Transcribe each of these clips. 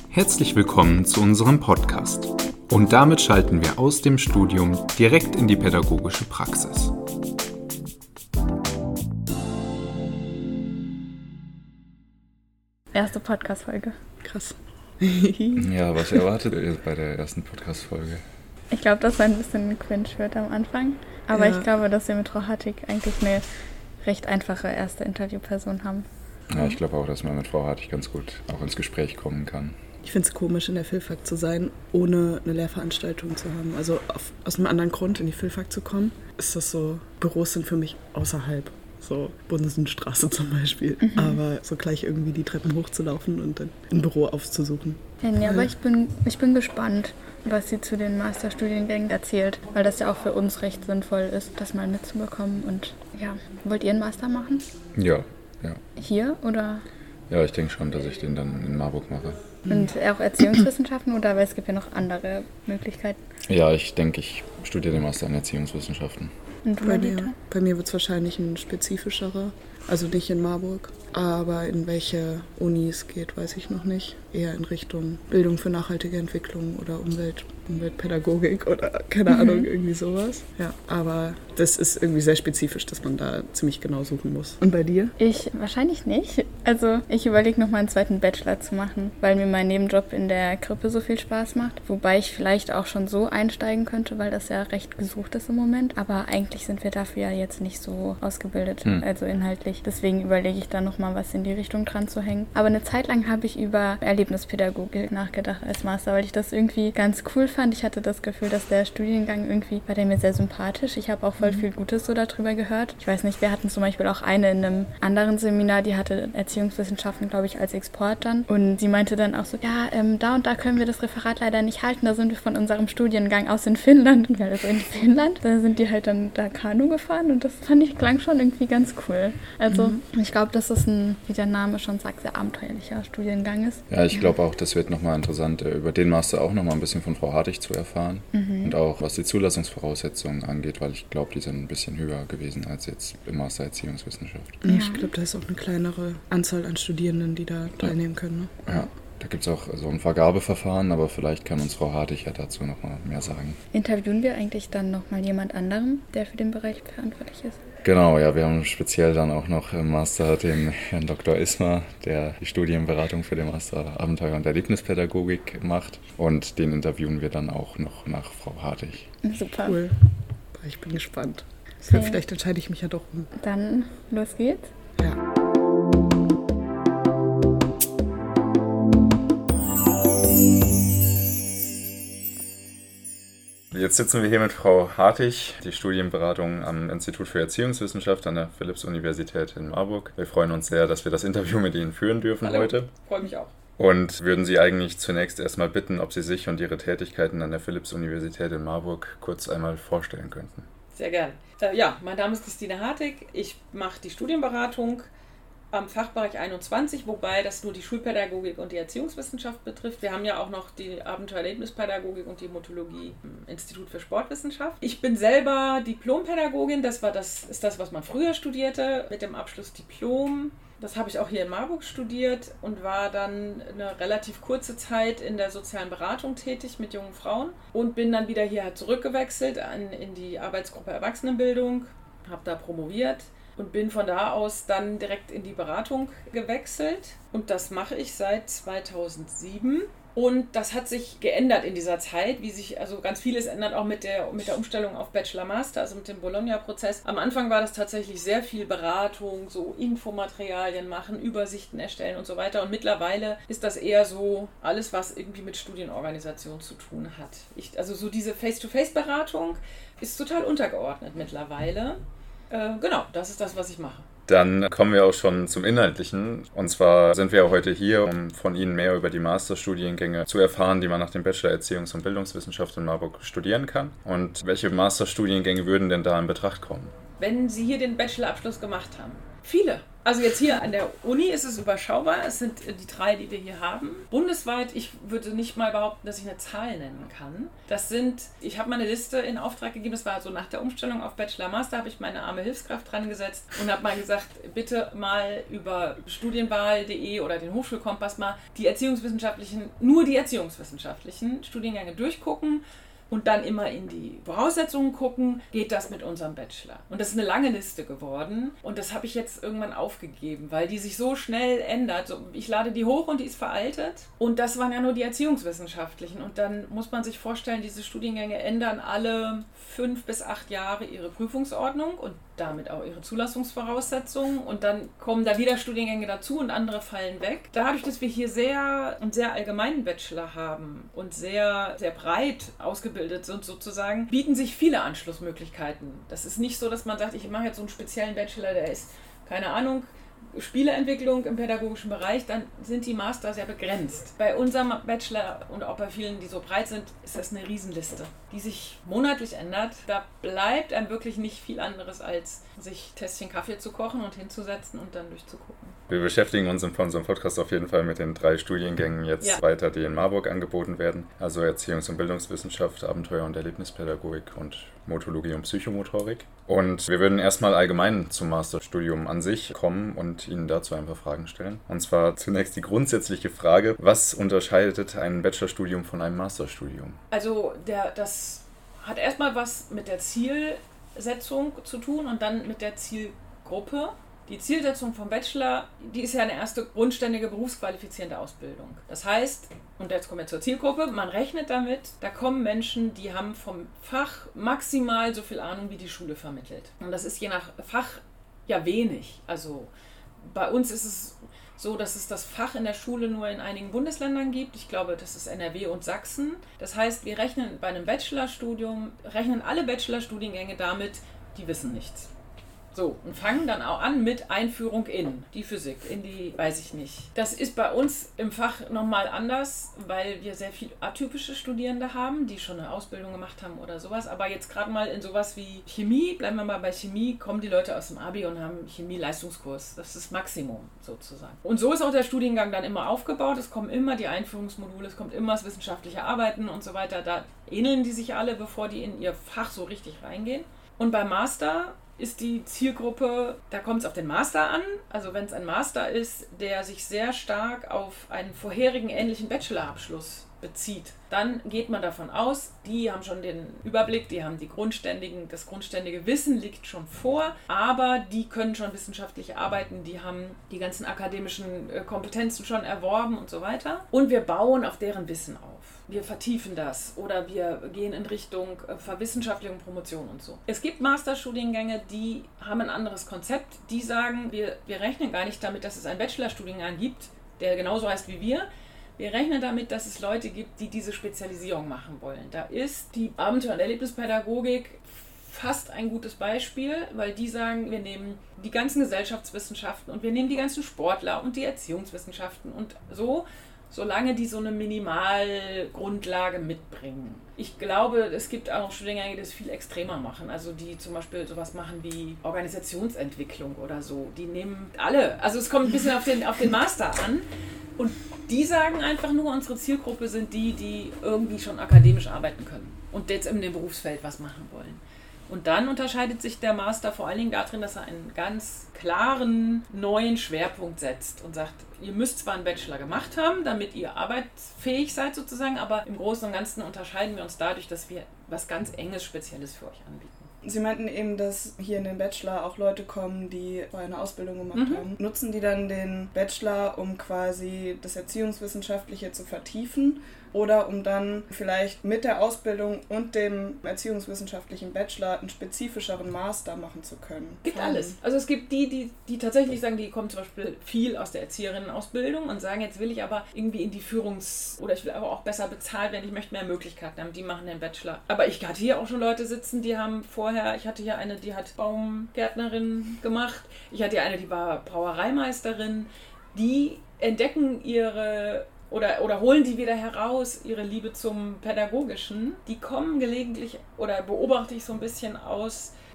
Herzlich willkommen zu unserem Podcast. Und damit schalten wir aus dem Studium direkt in die pädagogische Praxis. Erste Podcast-Folge. Krass. Ja, was erwartet ihr bei der ersten Podcast-Folge? Ich glaube, dass es ein bisschen cringe wird am Anfang. Aber Ja. ich glaube, dass wir mit Frau Hartig eigentlich eine recht einfache erste Interviewperson haben. Ja, ich glaube auch, dass man mit Frau Hartig ganz gut auch ins Gespräch kommen kann. Ich finde es komisch, in der Philfak zu sein, ohne eine Lehrveranstaltung zu haben. Also aus einem anderen Grund in die Philfak zu kommen, ist das so, Büros sind für mich außerhalb. So Bundesenstraße zum Beispiel. Aber so gleich irgendwie die Treppen hochzulaufen und dann ein Büro aufzusuchen. Ja, aber ich bin gespannt, was sie zu den Masterstudiengängen erzählt. Weil das ja auch für uns recht sinnvoll ist, das mal mitzubekommen. Und ja, wollt ihr einen Master machen? Ja. Hier oder? Ja, ich denke schon, dass ich den dann in Marburg mache. Und auch Erziehungswissenschaften oder? Weil es gibt ja noch andere Möglichkeiten. Ja, ich denke, ich studiere den Master in Erziehungswissenschaften. Und du, Bei Anita? mir wird es wahrscheinlich ein spezifischerer, also nicht in Marburg, aber in welche Uni es geht, weiß ich noch nicht. Eher in Richtung Bildung für nachhaltige Entwicklung oder Umweltpädagogik oder keine Ahnung, irgendwie sowas. Ja, aber das ist irgendwie sehr spezifisch, dass man da ziemlich genau suchen muss. Und bei dir? Ich wahrscheinlich nicht. Also ich überlege noch mal einen zweiten Bachelor zu machen, weil mir mein Nebenjob in der Krippe so viel Spaß macht. Wobei ich vielleicht auch schon so einsteigen könnte, weil das ja recht gesucht ist im Moment. Aber eigentlich sind wir dafür ja jetzt nicht so ausgebildet, also inhaltlich. Deswegen überlege ich da noch mal was in die Richtung dran zu hängen. Aber eine Zeit lang habe ich über Erlebnispädagogik nachgedacht als Master, weil ich das irgendwie ganz cool fand. Ich hatte das Gefühl, dass der Studiengang irgendwie war der mir sehr sympathisch. Ich habe auch voll viel Gutes so darüber gehört. Ich weiß nicht, wir hatten zum Beispiel auch eine in einem anderen Seminar, die hatte Erziehungswissenschaften, glaube ich, als Export dann. Und sie meinte dann auch so, ja, da und da können wir das Referat leider nicht halten. Da sind wir von unserem Studiengang aus in Finnland. Und also in Finnland, da sind die halt dann da Kanu gefahren und das fand ich, klang schon irgendwie ganz cool. Also ich glaube, dass es wie der Name schon sagt, sehr abenteuerlicher Studiengang ist. Ja, ich glaube auch, das wird nochmal interessant, über den Master auch nochmal ein bisschen von Frau Hartig zu erfahren. Und auch, was die Zulassungsvoraussetzungen angeht, weil ich glaube, die sind ein bisschen höher gewesen als jetzt im Master Erziehungswissenschaft. Ja. Ich glaube, da ist auch eine kleinere Anzahl an Studierenden, die da teilnehmen können. Ne? Ja, da gibt es auch so ein Vergabeverfahren, aber vielleicht kann uns Frau Hartig ja dazu nochmal mehr sagen. Interviewen wir eigentlich dann nochmal jemand anderem, der für den Bereich verantwortlich ist? Genau, ja, wir haben speziell dann auch noch im Master den Herrn Dr. Ismar, der die Studienberatung für den Master Abenteuer- und Erlebnispädagogik macht. Und den interviewen wir dann auch noch nach Frau Hartig. Super. Cool. Ich bin gespannt. Okay. Vielleicht entscheide ich mich ja doch um. Dann los geht's. Ja. Jetzt sitzen wir hier mit Frau Hartig, die Studienberatung am Institut für Erziehungswissenschaft an der Philipps-Universität in Marburg. Wir freuen uns sehr, dass wir das Interview mit Ihnen führen dürfen heute. Freue mich auch. Und würden Sie eigentlich zunächst erstmal bitten, ob Sie sich und Ihre Tätigkeiten an der Philipps-Universität in Marburg kurz einmal vorstellen könnten. Sehr gern. Ja, mein Name ist Christine Hartig. Ich mache die Studienberatung am Fachbereich 21, wobei das nur die Schulpädagogik und die Erziehungswissenschaft betrifft. Wir haben ja auch noch die Abenteuer-Erlebnispädagogik und die Motologie im Institut für Sportwissenschaft. Ich bin selber Diplompädagogin. Das ist das, was man früher studierte, mit dem Abschluss Diplom. Das habe ich auch hier in Marburg studiert und war dann eine relativ kurze Zeit in der sozialen Beratung tätig mit jungen Frauen und bin dann wieder hier zurückgewechselt in die Arbeitsgruppe Erwachsenenbildung, habe da promoviert und bin von da aus dann direkt in die Beratung gewechselt. Und das mache ich seit 2007. Und das hat sich geändert in dieser Zeit, wie sich, also ganz vieles ändert auch mit der Umstellung auf Bachelor-Master, also mit dem Bologna-Prozess. Am Anfang war das tatsächlich sehr viel Beratung, so Infomaterialien machen, Übersichten erstellen und so weiter. Und mittlerweile ist das eher so alles, was irgendwie mit Studienorganisation zu tun hat. Also so diese Face-to-Face-Beratung ist total untergeordnet mittlerweile. Genau, das ist das, was ich mache. Dann kommen wir auch schon zum Inhaltlichen. Und zwar sind wir heute hier, um von Ihnen mehr über die Masterstudiengänge zu erfahren, die man nach dem Bachelor Erziehungs- und Bildungswissenschaft in Marburg studieren kann. Und welche Masterstudiengänge würden denn da in Betracht kommen? Wenn Sie hier den Bachelorabschluss gemacht haben? Viele. Also jetzt hier an der Uni ist es überschaubar. Es sind die 3, die wir hier haben. Bundesweit, ich würde nicht mal behaupten, dass ich eine Zahl nennen kann. Ich habe mal eine Liste in Auftrag gegeben, das war so nach der Umstellung auf Bachelor, Master, habe ich meine arme Hilfskraft dran gesetzt und habe mal gesagt, bitte mal über studienwahl.de oder den Hochschulkompass mal nur die erziehungswissenschaftlichen Studiengänge durchgucken. Und dann immer in die Voraussetzungen gucken, geht das mit unserem Bachelor? Und das ist eine lange Liste geworden und das habe ich jetzt irgendwann aufgegeben, weil die sich so schnell ändert. Ich lade die hoch und die ist veraltet und das waren ja nur die erziehungswissenschaftlichen. Und dann muss man sich vorstellen, diese Studiengänge ändern alle 5 bis 8 Jahre ihre Prüfungsordnung und damit auch ihre Zulassungsvoraussetzungen und dann kommen da wieder Studiengänge dazu und andere fallen weg. Dadurch, dass wir hier einen sehr allgemeinen Bachelor haben und sehr, sehr breit ausgebildet sind sozusagen, bieten sich viele Anschlussmöglichkeiten. Das ist nicht so, dass man sagt, ich mache jetzt so einen speziellen Bachelor, der ist, keine Ahnung, Spieleentwicklung im pädagogischen Bereich, dann sind die Master sehr begrenzt. Bei unserem Bachelor und auch bei vielen, die so breit sind, ist das eine Riesenliste, die sich monatlich ändert. Da bleibt einem wirklich nicht viel anderes, als sich Tässchen Kaffee zu kochen und hinzusetzen und dann durchzugucken. Wir beschäftigen uns in unserem Podcast auf jeden Fall mit den 3 Studiengängen jetzt weiter, die in Marburg angeboten werden. Also Erziehungs- und Bildungswissenschaft, Abenteuer- und Erlebnispädagogik und Motologie und Psychomotorik. Und wir würden erstmal allgemein zum Masterstudium an sich kommen und Ihnen dazu ein paar Fragen stellen. Und zwar zunächst die grundsätzliche Frage, was unterscheidet ein Bachelorstudium von einem Masterstudium? Also das hat erstmal was mit der Zielsetzung zu tun und dann mit der Zielgruppe. Die Zielsetzung vom Bachelor, die ist ja eine erste grundständige berufsqualifizierende Ausbildung. Das heißt, und jetzt kommen wir zur Zielgruppe, man rechnet damit, da kommen Menschen, die haben vom Fach maximal so viel Ahnung, wie die Schule vermittelt. Und das ist je nach Fach ja wenig. Also bei uns ist es so, dass es das Fach in der Schule nur in einigen Bundesländern gibt. Ich glaube, das ist NRW und Sachsen. Das heißt, wir rechnen bei einem Bachelorstudium, rechnen alle Bachelorstudiengänge damit, die wissen nichts. So, und fangen dann auch an mit Einführung in die Physik, in die, weiß ich nicht. Das ist bei uns im Fach nochmal anders, weil wir sehr viele atypische Studierende haben, die schon eine Ausbildung gemacht haben oder sowas. Aber jetzt gerade mal in sowas wie Chemie, bleiben wir mal bei Chemie, kommen die Leute aus dem Abi und haben Chemie-Leistungskurs. Das ist das Maximum sozusagen. Und so ist auch der Studiengang dann immer aufgebaut. Es kommen immer die Einführungsmodule, es kommt immer das wissenschaftliche Arbeiten und so weiter. Da ähneln die sich alle, bevor die in ihr Fach so richtig reingehen. Und beim Master ist die Zielgruppe, da kommt es auf den Master an. Also wenn es ein Master ist, der sich sehr stark auf einen vorherigen ähnlichen Bachelorabschluss bezieht, dann geht man davon aus, die haben schon den Überblick, die haben das grundständige Wissen liegt schon vor, aber die können schon wissenschaftlich arbeiten, die haben die ganzen akademischen Kompetenzen schon erworben und so weiter. Und wir bauen auf deren Wissen auf. Wir vertiefen das oder wir gehen in Richtung Verwissenschaftlichung, Promotion und so. Es gibt Masterstudiengänge, die haben ein anderes Konzept. Die sagen, wir rechnen gar nicht damit, dass es einen Bachelorstudiengang gibt, der genauso heißt wie wir. Wir rechnen damit, dass es Leute gibt, die diese Spezialisierung machen wollen. Da ist die Abenteuer- und Erlebnispädagogik fast ein gutes Beispiel, weil die sagen, wir nehmen die ganzen Gesellschaftswissenschaften und wir nehmen die ganzen Sportler und die Erziehungswissenschaften und so, solange die so eine Minimalgrundlage mitbringen. Ich glaube, es gibt auch Studiengänge, die das viel extremer machen, also die zum Beispiel sowas machen wie Organisationsentwicklung oder so. Die nehmen alle, also es kommt ein bisschen auf den Master an und die sagen einfach nur, unsere Zielgruppe sind die irgendwie schon akademisch arbeiten können und jetzt in dem Berufsfeld was machen wollen. Und dann unterscheidet sich der Master vor allen Dingen darin, dass er einen ganz klaren neuen Schwerpunkt setzt und sagt, ihr müsst zwar einen Bachelor gemacht haben, damit ihr arbeitsfähig seid sozusagen, aber im Großen und Ganzen unterscheiden wir uns dadurch, dass wir was ganz Enges, Spezielles für euch anbieten. Sie meinten eben, dass hier in den Bachelor auch Leute kommen, die vorher eine Ausbildung gemacht haben. Nutzen die dann den Bachelor, um quasi das Erziehungswissenschaftliche zu vertiefen oder um dann vielleicht mit der Ausbildung und dem erziehungswissenschaftlichen Bachelor einen spezifischeren Master machen zu können? Es gibt alles. Also es gibt die tatsächlich sagen, die kommen zum Beispiel viel aus der Erzieherinnenausbildung und sagen, jetzt will ich aber irgendwie in die oder ich will aber auch besser bezahlt werden, ich möchte mehr Möglichkeiten haben, die machen den Bachelor. Aber ich hatte hier auch schon Leute sitzen, die haben ich hatte hier eine, die hat Baumgärtnerin gemacht, ich hatte hier eine, die war Brauereimeisterin, die entdecken oder holen die wieder heraus, ihre Liebe zum Pädagogischen. Die kommen gelegentlich, oder beobachte ich so ein bisschen aus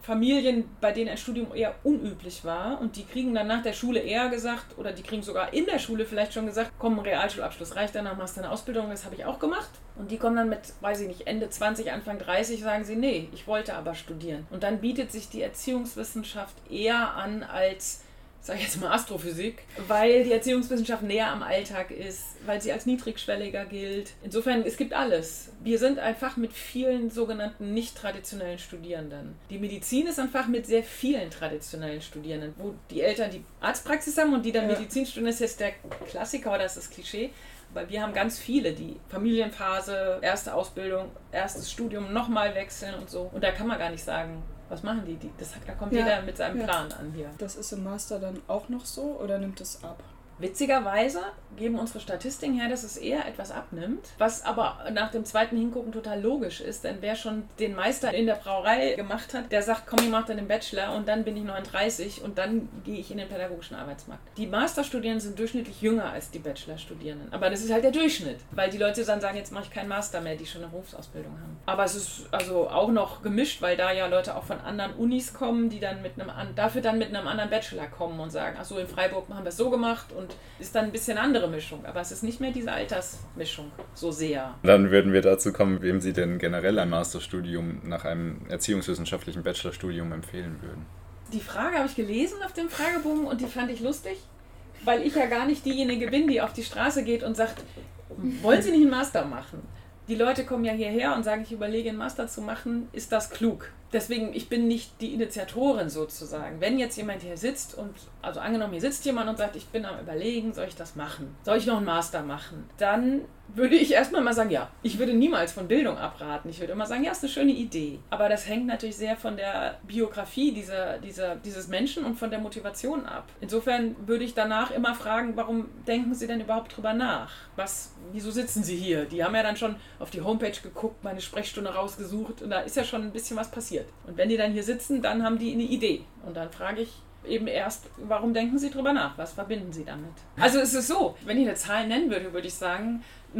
Familien, bei denen ein Studium eher unüblich war und die kriegen dann nach der Schule eher gesagt, oder die kriegen sogar in der Schule vielleicht schon gesagt, komm, Realschulabschluss reicht, danach machst du eine Ausbildung, das habe ich auch gemacht. Und die kommen dann mit, weiß ich nicht, Ende 20, Anfang 30, sagen sie, nee, ich wollte aber studieren. Und dann bietet sich die Erziehungswissenschaft eher an als, sag ich jetzt mal, Astrophysik, weil die Erziehungswissenschaft näher am Alltag ist, weil sie als niedrigschwelliger gilt. Insofern, es gibt alles. Wir sind ein Fach mit vielen sogenannten nicht traditionellen Studierenden. Die Medizin ist ein Fach mit sehr vielen traditionellen Studierenden, wo die Eltern die Arztpraxis haben und die dann Medizin studieren. Das ist jetzt der Klassiker oder das ist das Klischee. Weil wir haben ganz viele, die Familienphase, erste Ausbildung, erstes Studium, nochmal wechseln und so. Und da kann man gar nicht sagen, was machen die? Da kommt jeder mit seinem Plan an hier. Das ist im Master dann auch noch so oder nimmt es ab? Witzigerweise geben unsere Statistiken her, dass es eher etwas abnimmt, was aber nach dem zweiten Hingucken total logisch ist, denn wer schon den Meister in der Brauerei gemacht hat, der sagt, komm, ich mache dann den Bachelor und dann bin ich 39 und dann gehe ich in den pädagogischen Arbeitsmarkt. Die Masterstudierenden sind durchschnittlich jünger als die Bachelorstudierenden, aber das ist halt der Durchschnitt, weil die Leute dann sagen, jetzt mache ich keinen Master mehr, die schon eine Berufsausbildung haben. Aber es ist also auch noch gemischt, weil da ja Leute auch von anderen Unis kommen, die dann mit einem anderen Bachelor kommen und sagen, ach so, in Freiburg haben wir es so gemacht und ist dann ein bisschen andere Mischung. Aber es ist nicht mehr diese Altersmischung so sehr. Dann würden wir dazu kommen, wem Sie denn generell ein Masterstudium nach einem erziehungswissenschaftlichen Bachelorstudium empfehlen würden. Die Frage habe ich gelesen auf dem Fragebogen und die fand ich lustig, weil ich ja gar nicht diejenige bin, die auf die Straße geht und sagt, wollen Sie nicht einen Master machen? Die Leute kommen ja hierher und sagen, ich überlege, einen Master zu machen, ist das klug? Deswegen, ich bin nicht die Initiatorin sozusagen. Wenn jetzt jemand hier sitzt und, also angenommen, hier sitzt jemand und sagt, ich bin am Überlegen, soll ich das machen? Soll ich noch einen Master machen? Dann würde ich erstmal mal sagen, ja. Ich würde niemals von Bildung abraten. Ich würde immer sagen, ja, ist eine schöne Idee. Aber das hängt natürlich sehr von der Biografie dieses Menschen und von der Motivation ab. Insofern würde ich danach immer fragen, warum denken Sie denn überhaupt drüber nach? Wieso sitzen Sie hier? Die haben ja dann schon auf die Homepage geguckt, meine Sprechstunde rausgesucht und da ist ja schon ein bisschen was passiert. Und wenn die dann hier sitzen, dann haben die eine Idee. Und dann frage ich eben erst, warum denken Sie drüber nach? Was verbinden Sie damit? Also es ist so, wenn ich eine Zahl nennen würde, würde ich sagen,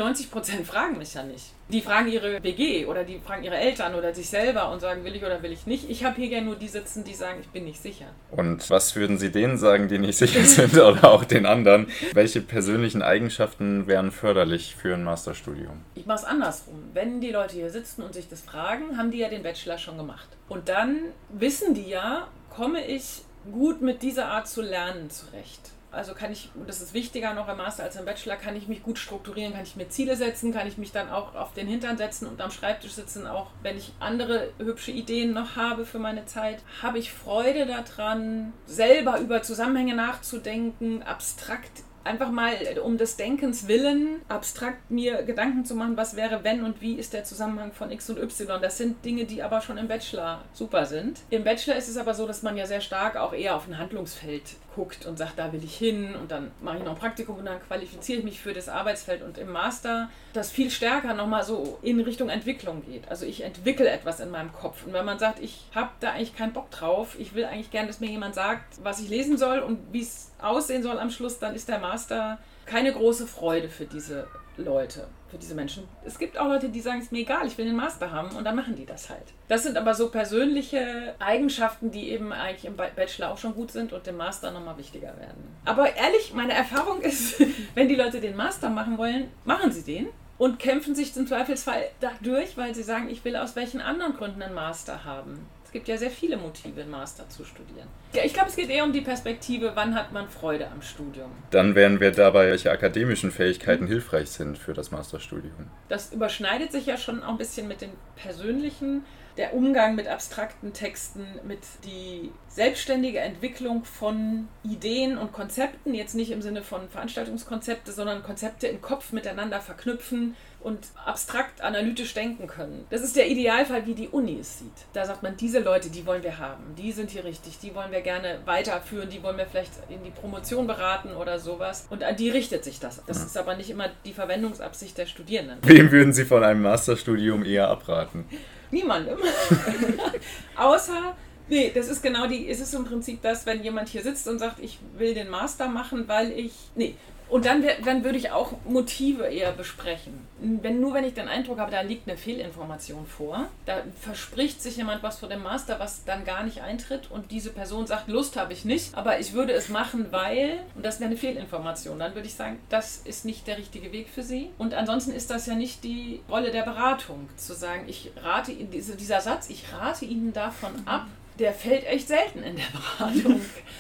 90% fragen mich ja nicht. Die fragen ihre WG oder die fragen ihre Eltern oder sich selber und sagen, will ich oder will ich nicht. Ich habe hier gerne nur die sitzen, die sagen, ich bin nicht sicher. Und was würden Sie denen sagen, die nicht sicher sind oder auch den anderen? Welche persönlichen Eigenschaften wären förderlich für ein Masterstudium? Ich mache es andersrum. Wenn die Leute hier sitzen und sich das fragen, haben die ja den Bachelor schon gemacht. Und dann wissen die ja, komme ich gut mit dieser Art zu lernen zurecht. Also kann ich, und das ist wichtiger noch im Master als im Bachelor, kann ich mich gut strukturieren, kann ich mir Ziele setzen, kann ich mich dann auch auf den Hintern setzen und am Schreibtisch sitzen, auch wenn ich andere hübsche Ideen noch habe für meine Zeit. Habe ich Freude daran, selber über Zusammenhänge nachzudenken, abstrakt einfach mal um des Denkens willen, abstrakt mir Gedanken zu machen, was wäre, wenn und wie ist der Zusammenhang von X und Y. Das sind Dinge, die aber schon im Bachelor super sind. Im Bachelor ist es aber so, dass man ja sehr stark auch eher auf ein Handlungsfeld guckt und sagt, da will ich hin und dann mache ich noch ein Praktikum und dann qualifiziere ich mich für das Arbeitsfeld. Und im Master, das viel stärker nochmal so in Richtung Entwicklung geht. Also ich entwickle etwas in meinem Kopf. Und wenn man sagt, ich habe da eigentlich keinen Bock drauf, ich will eigentlich gerne, dass mir jemand sagt, was ich lesen soll und wie es aussehen soll am Schluss, dann ist der Master keine große Freude für diese Leute, für diese Menschen. Es gibt auch Leute, die sagen, es ist mir egal, ich will den Master haben und dann machen die das halt. Das sind aber so persönliche Eigenschaften, die eben eigentlich im Bachelor auch schon gut sind und im Master nochmal wichtiger werden. Aber ehrlich, meine Erfahrung ist, wenn die Leute den Master machen wollen, machen sie den und kämpfen sich im Zweifelsfall dadurch, weil sie sagen, ich will aus welchen anderen Gründen einen Master haben. Es gibt ja sehr viele Motive, einen Master zu studieren. Ja, ich glaube, es geht eher um die Perspektive, wann hat man Freude am Studium. Dann wären wir dabei, welche akademischen Fähigkeiten hilfreich sind für das Masterstudium. Das überschneidet sich ja schon auch ein bisschen mit den persönlichen. Der Umgang mit abstrakten Texten, mit die selbstständige Entwicklung von Ideen und Konzepten, jetzt nicht im Sinne von Veranstaltungskonzepte, sondern Konzepte im Kopf miteinander verknüpfen und abstrakt analytisch denken können. Das ist der Idealfall, wie die Uni es sieht. Da sagt man, diese Leute, die wollen wir haben, die sind hier richtig, die wollen wir gerne weiterführen, die wollen wir vielleicht in die Promotion beraten oder sowas. Und an die richtet sich das. Das ist aber nicht immer die Verwendungsabsicht der Studierenden. Wem würden Sie von einem Masterstudium eher abraten? Niemandem. Außer Nee, das ist genau es ist im Prinzip das, wenn jemand hier sitzt und sagt, ich will den Master machen, und dann würde ich auch Motive eher besprechen. Wenn ich den Eindruck habe, da liegt eine Fehlinformation vor, da verspricht sich jemand was vor dem Master, was dann gar nicht eintritt und diese Person sagt, Lust habe ich nicht, aber ich würde es machen, weil, und das wäre eine Fehlinformation, dann würde ich sagen, das ist nicht der richtige Weg für Sie. Und ansonsten ist das ja nicht die Rolle der Beratung, zu sagen, dieser Satz, ich rate Ihnen davon ab, der fällt echt selten in der Beratung.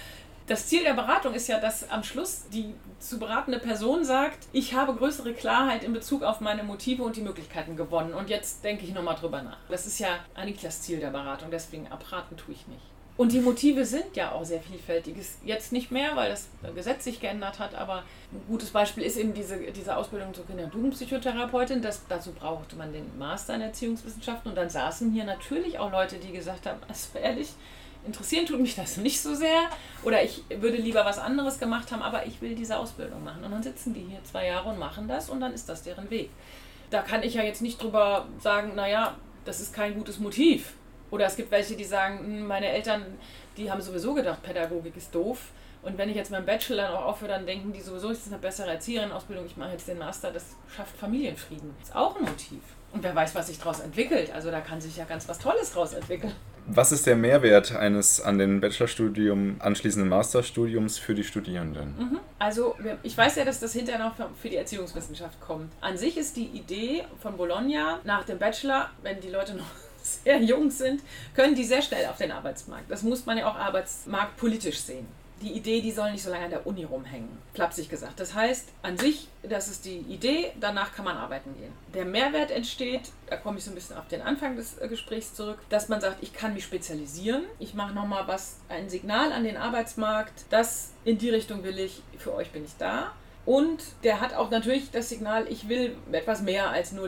Das Ziel der Beratung ist ja, dass am Schluss die zu beratende Person sagt, ich habe größere Klarheit in Bezug auf meine Motive und die Möglichkeiten gewonnen und jetzt denke ich nochmal drüber nach. Das ist ja eigentlich das Ziel der Beratung, deswegen abraten tue ich nicht. Und die Motive sind ja auch sehr vielfältig. Jetzt nicht mehr, weil das Gesetz sich geändert hat, aber ein gutes Beispiel ist eben diese Ausbildung zur Kinder- und Jugendpsychotherapeutin. Dazu brauchte man den Master in Erziehungswissenschaften und dann saßen hier natürlich auch Leute, die gesagt haben, also ehrlich, interessieren tut mich das nicht so sehr oder ich würde lieber was anderes gemacht haben, aber ich will diese Ausbildung machen. Und dann sitzen die hier 2 Jahre und machen das und dann ist das deren Weg. Da kann ich ja jetzt nicht drüber sagen, naja, das ist kein gutes Motiv. Oder es gibt welche, die sagen, meine Eltern, die haben sowieso gedacht, Pädagogik ist doof. Und wenn ich jetzt meinen Bachelor noch aufhöre, dann denken die sowieso, ist das eine bessere Erzieherin-Ausbildung, ich mache jetzt den Master, das schafft Familienfrieden. Das ist auch ein Motiv. Und wer weiß, was sich daraus entwickelt. Also da kann sich ja ganz was Tolles daraus entwickeln. Was ist der Mehrwert eines an den Bachelorstudium anschließenden Masterstudiums für die Studierenden? Also ich weiß ja, dass das hinterher noch für die Erziehungswissenschaft kommt. An sich ist die Idee von Bologna nach dem Bachelor, wenn die Leute noch sehr jung sind, können die sehr schnell auf den Arbeitsmarkt. Das muss man ja auch arbeitsmarktpolitisch sehen. Die Idee, die soll nicht so lange an der Uni rumhängen, flapsig gesagt. Das heißt, an sich, das ist die Idee, danach kann man arbeiten gehen. Der Mehrwert entsteht, da komme ich so ein bisschen auf den Anfang des Gesprächs zurück, dass man sagt, ich kann mich spezialisieren, ich mache nochmal ein Signal an den Arbeitsmarkt, das in die Richtung will ich, für euch bin ich da. Und der hat auch natürlich das Signal, ich will etwas mehr als nur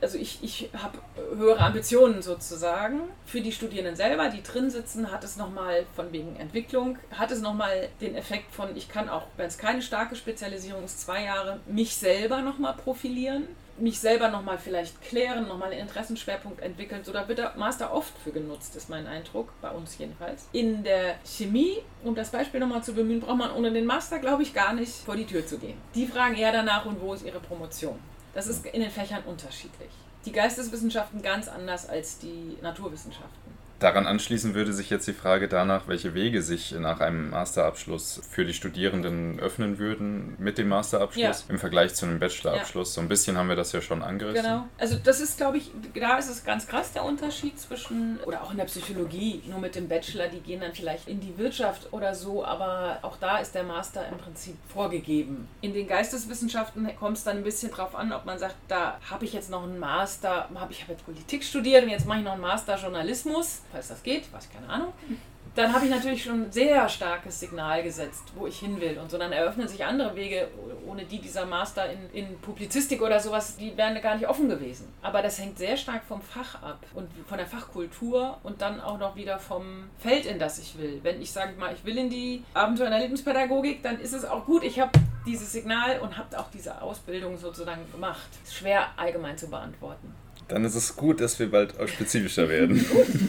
ich habe höhere Ambitionen sozusagen. Für die Studierenden selber, die drin sitzen, hat es nochmal von wegen Entwicklung, hat es nochmal den Effekt von, ich kann auch, wenn es keine starke Spezialisierung ist, 2 Jahre, mich selber nochmal profilieren, mich selber nochmal vielleicht klären, nochmal einen Interessenschwerpunkt entwickeln. So, da wird der Master oft für genutzt, ist mein Eindruck, bei uns jedenfalls. In der Chemie, um das Beispiel nochmal zu bemühen, braucht man ohne den Master, glaube ich, gar nicht vor die Tür zu gehen. Die fragen eher danach, und wo ist ihre Promotion? Das ist in den Fächern unterschiedlich. Die Geisteswissenschaften ganz anders als die Naturwissenschaften. Daran anschließend würde sich jetzt die Frage danach, welche Wege sich nach einem Masterabschluss für die Studierenden öffnen würden mit dem Masterabschluss im Vergleich zu einem Bachelorabschluss. So ein bisschen haben wir das ja schon angerissen. Genau. Also das ist, glaube ich, da ist es ganz krass der Unterschied zwischen, oder auch in der Psychologie, nur mit dem Bachelor, die gehen dann vielleicht in die Wirtschaft oder so, aber auch da ist der Master im Prinzip vorgegeben. In den Geisteswissenschaften kommt es dann ein bisschen drauf an, ob man sagt, da habe ich jetzt noch einen Master, ich habe jetzt Politik studiert und jetzt mache ich noch einen Master Journalismus, falls das geht, weiß ich, keine Ahnung. Dann habe ich natürlich schon ein sehr starkes Signal gesetzt, wo ich hin will. Und so dann eröffnen sich andere Wege, ohne die dieser Master in Publizistik oder sowas, die wären gar nicht offen gewesen. Aber das hängt sehr stark vom Fach ab und von der Fachkultur und dann auch noch wieder vom Feld, in das ich will. Wenn ich sage mal, ich will in die Abenteuer- und Erlebnispädagogik, dann ist es auch gut, ich habe dieses Signal und habe auch diese Ausbildung sozusagen gemacht. Ist schwer allgemein zu beantworten. Dann ist es gut, dass wir bald auch spezifischer werden.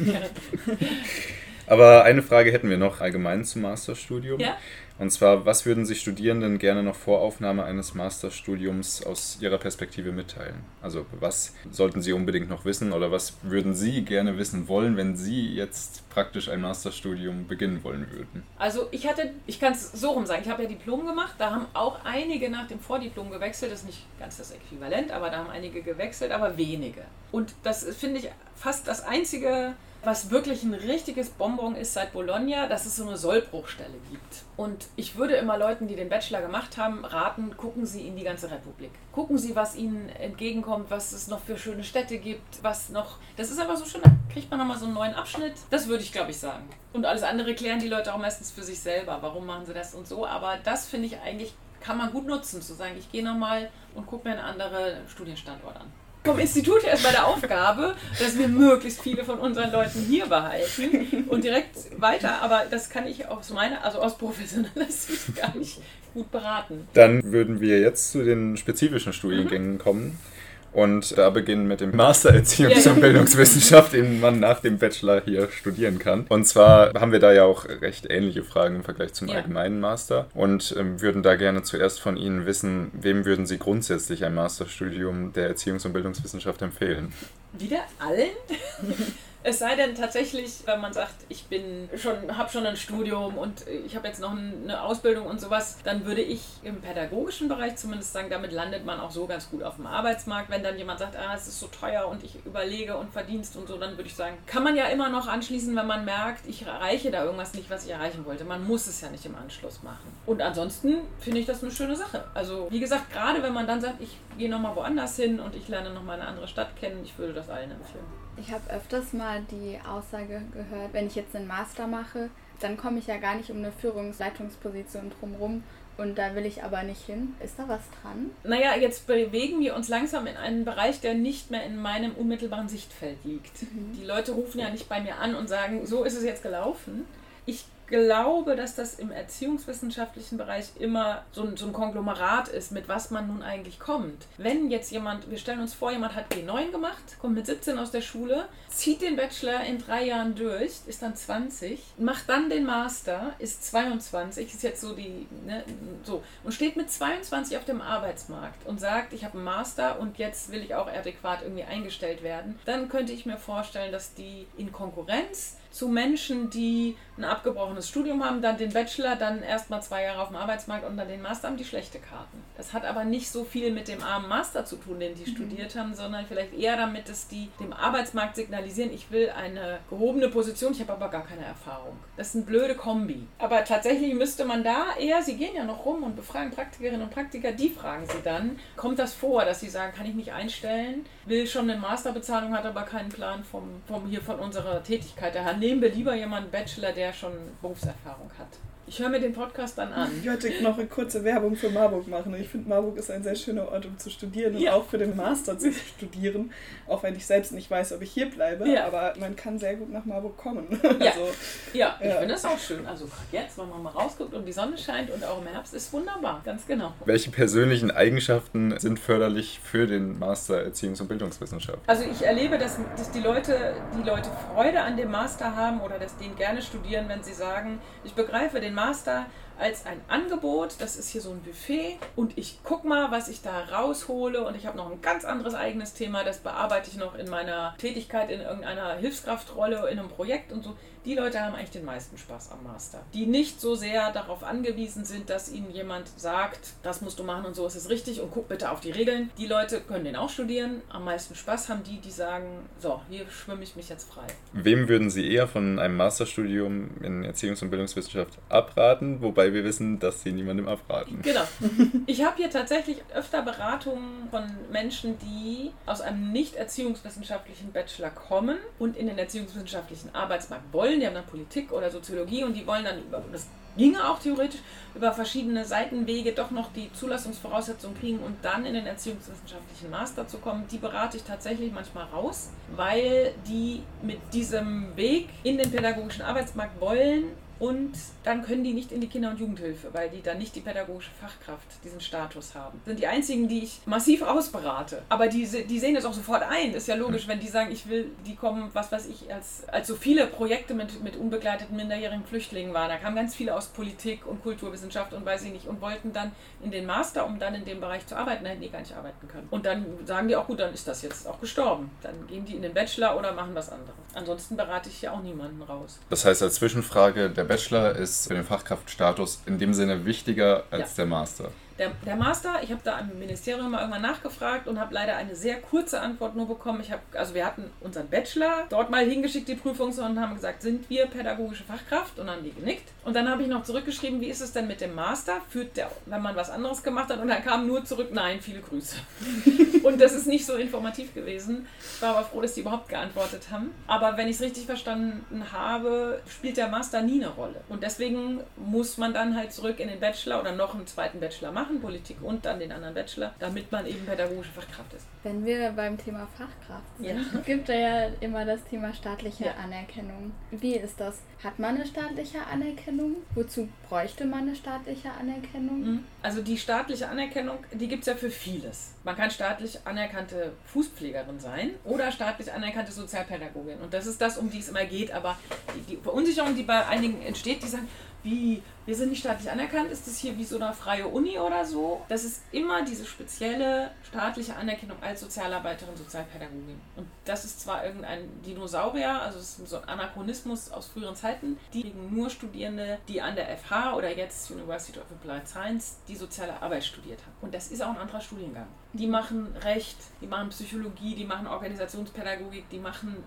Aber eine Frage hätten wir noch allgemein zum Masterstudium. Ja? Und zwar, was würden sich Studierenden gerne noch vor Aufnahme eines Masterstudiums aus ihrer Perspektive mitteilen? Also was sollten sie unbedingt noch wissen oder was würden Sie gerne wissen wollen, wenn Sie jetzt praktisch ein Masterstudium beginnen wollen würden? Also ich kann es so rum sagen, ich habe ja Diplom gemacht, da haben auch einige nach dem Vordiplom gewechselt, das ist nicht ganz das Äquivalent, aber da haben einige gewechselt, aber wenige. Und das finde ich fast das Einzige, was wirklich ein richtiges Bonbon ist seit Bologna, dass es so eine Sollbruchstelle gibt. Und ich würde immer Leuten, die den Bachelor gemacht haben, raten, gucken Sie in die ganze Republik. Gucken Sie, was Ihnen entgegenkommt, was es noch für schöne Städte gibt, was noch... Das ist aber so schön, da kriegt man nochmal so einen neuen Abschnitt. Das würde ich, glaube ich, sagen. Und alles andere klären die Leute auch meistens für sich selber. Warum machen sie das und so? Aber das finde ich eigentlich, kann man gut nutzen, zu sagen, ich gehe nochmal und gucke mir einen anderen Studienstandort an. Vom Institut her ist meine Aufgabe, dass wir möglichst viele von unseren Leuten hier behalten und direkt weiter, aber das kann ich aus professioneller Sicht gar nicht gut beraten. Dann würden wir jetzt zu den spezifischen Studiengängen kommen. und da beginnen mit dem Master Erziehungs- und Bildungswissenschaft, den man nach dem Bachelor hier studieren kann. Und zwar haben wir da ja auch recht ähnliche Fragen im Vergleich zum allgemeinen Master und würden da gerne zuerst von Ihnen wissen, wem würden Sie grundsätzlich ein Masterstudium der Erziehungs- und Bildungswissenschaft empfehlen? Wieder allen? Es sei denn tatsächlich, wenn man sagt, ich habe schon ein Studium und ich habe jetzt noch eine Ausbildung und sowas, dann würde ich im pädagogischen Bereich zumindest sagen, damit landet man auch so ganz gut auf dem Arbeitsmarkt. Wenn dann jemand sagt, es ist so teuer und ich überlege und Verdienst und so, dann würde ich sagen, kann man ja immer noch anschließen, wenn man merkt, ich erreiche da irgendwas nicht, was ich erreichen wollte. Man muss es ja nicht im Anschluss machen. Und ansonsten finde ich das eine schöne Sache. Also wie gesagt, gerade wenn man dann sagt, ich gehe nochmal woanders hin und ich lerne nochmal eine andere Stadt kennen, ich würde das allen empfehlen. Ich habe öfters mal die Aussage gehört, wenn ich jetzt einen Master mache, dann komme ich ja gar nicht um eine Führungsleitungsposition drumherum und da will ich aber nicht hin. Ist da was dran? Naja, jetzt bewegen wir uns langsam in einen Bereich, der nicht mehr in meinem unmittelbaren Sichtfeld liegt. Die Leute rufen ja nicht bei mir an und sagen, so ist es jetzt gelaufen. Ich glaube, dass das im erziehungswissenschaftlichen Bereich immer so ein Konglomerat ist, mit was man nun eigentlich kommt. Wenn jetzt wir stellen uns vor, jemand hat G9 gemacht, kommt mit 17 aus der Schule, zieht den Bachelor in 3 Jahren durch, ist dann 20, macht dann den Master, ist 22, ist jetzt so und steht mit 22 auf dem Arbeitsmarkt und sagt, ich habe einen Master und jetzt will ich auch adäquat irgendwie eingestellt werden, dann könnte ich mir vorstellen, dass die in Konkurrenz zu Menschen, die ein abgebrochenes Studium haben, dann den Bachelor, dann erstmal 2 Jahre auf dem Arbeitsmarkt und dann den Master, haben die schlechte Karten. Das hat aber nicht so viel mit dem armen Master zu tun, den die studiert haben, sondern vielleicht eher damit, dass die dem Arbeitsmarkt signalisieren, ich will eine gehobene Position, ich habe aber gar keine Erfahrung. Das ist eine blöde Kombi. Aber tatsächlich müsste man da eher, sie gehen ja noch rum und befragen Praktikerinnen und Praktiker, die fragen sie dann, kommt das vor, dass sie sagen, kann ich mich einstellen, will schon eine Masterbezahlung, hat aber keinen Plan von unserer Tätigkeit her. Nehmen wir lieber jemanden Bachelor, der schon Berufserfahrung hat. Ich höre mir den Podcast dann an. Ich wollte noch eine kurze Werbung für Marburg machen. Ich finde, Marburg ist ein sehr schöner Ort, um zu studieren und auch für den Master zu studieren. Auch wenn ich selbst nicht weiß, ob ich hier bleibe, aber man kann sehr gut nach Marburg kommen. Ich finde das auch schön. Also jetzt, wenn man mal rausguckt und die Sonne scheint und auch im Herbst, ist wunderbar, ganz genau. Welche persönlichen Eigenschaften sind förderlich für den Master Erziehungs- und Bildungswissenschaft? Also ich erlebe, dass die Leute Freude an dem Master haben oder dass die ihn gerne studieren, wenn sie sagen, ich begreife den Master als ein Angebot, das ist hier so ein Buffet und ich guck mal, was ich da raushole und ich habe noch ein ganz anderes eigenes Thema, das bearbeite ich noch in meiner Tätigkeit in irgendeiner Hilfskraftrolle, in einem Projekt und so. Die Leute haben eigentlich den meisten Spaß am Master, die nicht so sehr darauf angewiesen sind, dass ihnen jemand sagt, das musst du machen und so ist es richtig und guck bitte auf die Regeln. Die Leute können den auch studieren, am meisten Spaß haben die sagen, so, hier schwimme ich mich jetzt frei. Wem würden Sie eher von einem Masterstudium in Erziehungs- und Bildungswissenschaft abraten, wobei wir wissen, dass Sie niemandem abraten? Genau. Ich habe hier tatsächlich öfter Beratungen von Menschen, die aus einem nicht erziehungswissenschaftlichen Bachelor kommen und in den erziehungswissenschaftlichen Arbeitsmarkt wollen. Die haben dann Politik oder Soziologie und die wollen dann das ginge auch theoretisch, über verschiedene Seitenwege doch noch die Zulassungsvoraussetzungen kriegen und dann in den erziehungswissenschaftlichen Master zu kommen. Die berate ich tatsächlich manchmal raus, weil die mit diesem Weg in den pädagogischen Arbeitsmarkt wollen. Und dann können die nicht in die Kinder- und Jugendhilfe, weil die dann nicht die pädagogische Fachkraft, diesen Status haben. Das sind die einzigen, die ich massiv ausberate. Aber die sehen das auch sofort ein. Ist ja logisch, wenn die sagen, die kommen, was weiß ich, als so viele Projekte mit unbegleiteten minderjährigen Flüchtlingen waren. Da kamen ganz viele aus Politik und Kulturwissenschaft und weiß ich nicht und wollten dann in den Master, um dann in dem Bereich zu arbeiten. Da hätten die gar nicht arbeiten können. Und dann sagen die auch, gut, dann ist das jetzt auch gestorben. Dann gehen die in den Bachelor oder machen was anderes. Ansonsten berate ich ja auch niemanden raus. Das heißt, als Zwischenfrage, der Bachelor ist für den Fachkraftstatus in dem Sinne wichtiger als der Master. Der Master, ich habe da im Ministerium mal irgendwann nachgefragt und habe leider eine sehr kurze Antwort nur bekommen. Wir hatten unseren Bachelor dort mal hingeschickt, die Prüfung, und haben gesagt, sind wir pädagogische Fachkraft? Und dann haben die genickt. Und dann habe ich noch zurückgeschrieben, wie ist es denn mit dem Master? Führt der, wenn man was anderes gemacht hat? Und dann kam nur zurück, nein, viele Grüße. Und das ist nicht so informativ gewesen. Ich war aber froh, dass die überhaupt geantwortet haben. Aber wenn ich es richtig verstanden habe, spielt der Master nie eine Rolle. Und deswegen muss man dann halt zurück in den Bachelor oder noch einen zweiten Bachelor machen. machen, Politik und dann den anderen Bachelor, damit man eben pädagogische Fachkraft ist. Wenn wir beim Thema Fachkraft sind, gibt es ja immer das Thema staatliche Anerkennung. Wie ist das? Hat man eine staatliche Anerkennung? Wozu bräuchte man eine staatliche Anerkennung? Also die staatliche Anerkennung, die gibt es ja für vieles. Man kann staatlich anerkannte Fußpflegerin sein oder staatlich anerkannte Sozialpädagogin. Und das ist das, um die es immer geht. Aber die Verunsicherung, die bei einigen entsteht, die sagen, wie, wir sind nicht staatlich anerkannt, ist das hier wie so eine freie Uni oder so? Das ist immer diese spezielle staatliche Anerkennung als Sozialarbeiterin, Sozialpädagogin. Und das ist zwar irgendein Dinosaurier, also es ist so ein Anachronismus aus früheren Zeiten, die kriegen nur Studierende, die an der FH oder jetzt University of Applied Science die soziale Arbeit studiert haben. Und das ist auch ein anderer Studiengang. Die machen Recht, die machen Psychologie, die machen Organisationspädagogik, die machen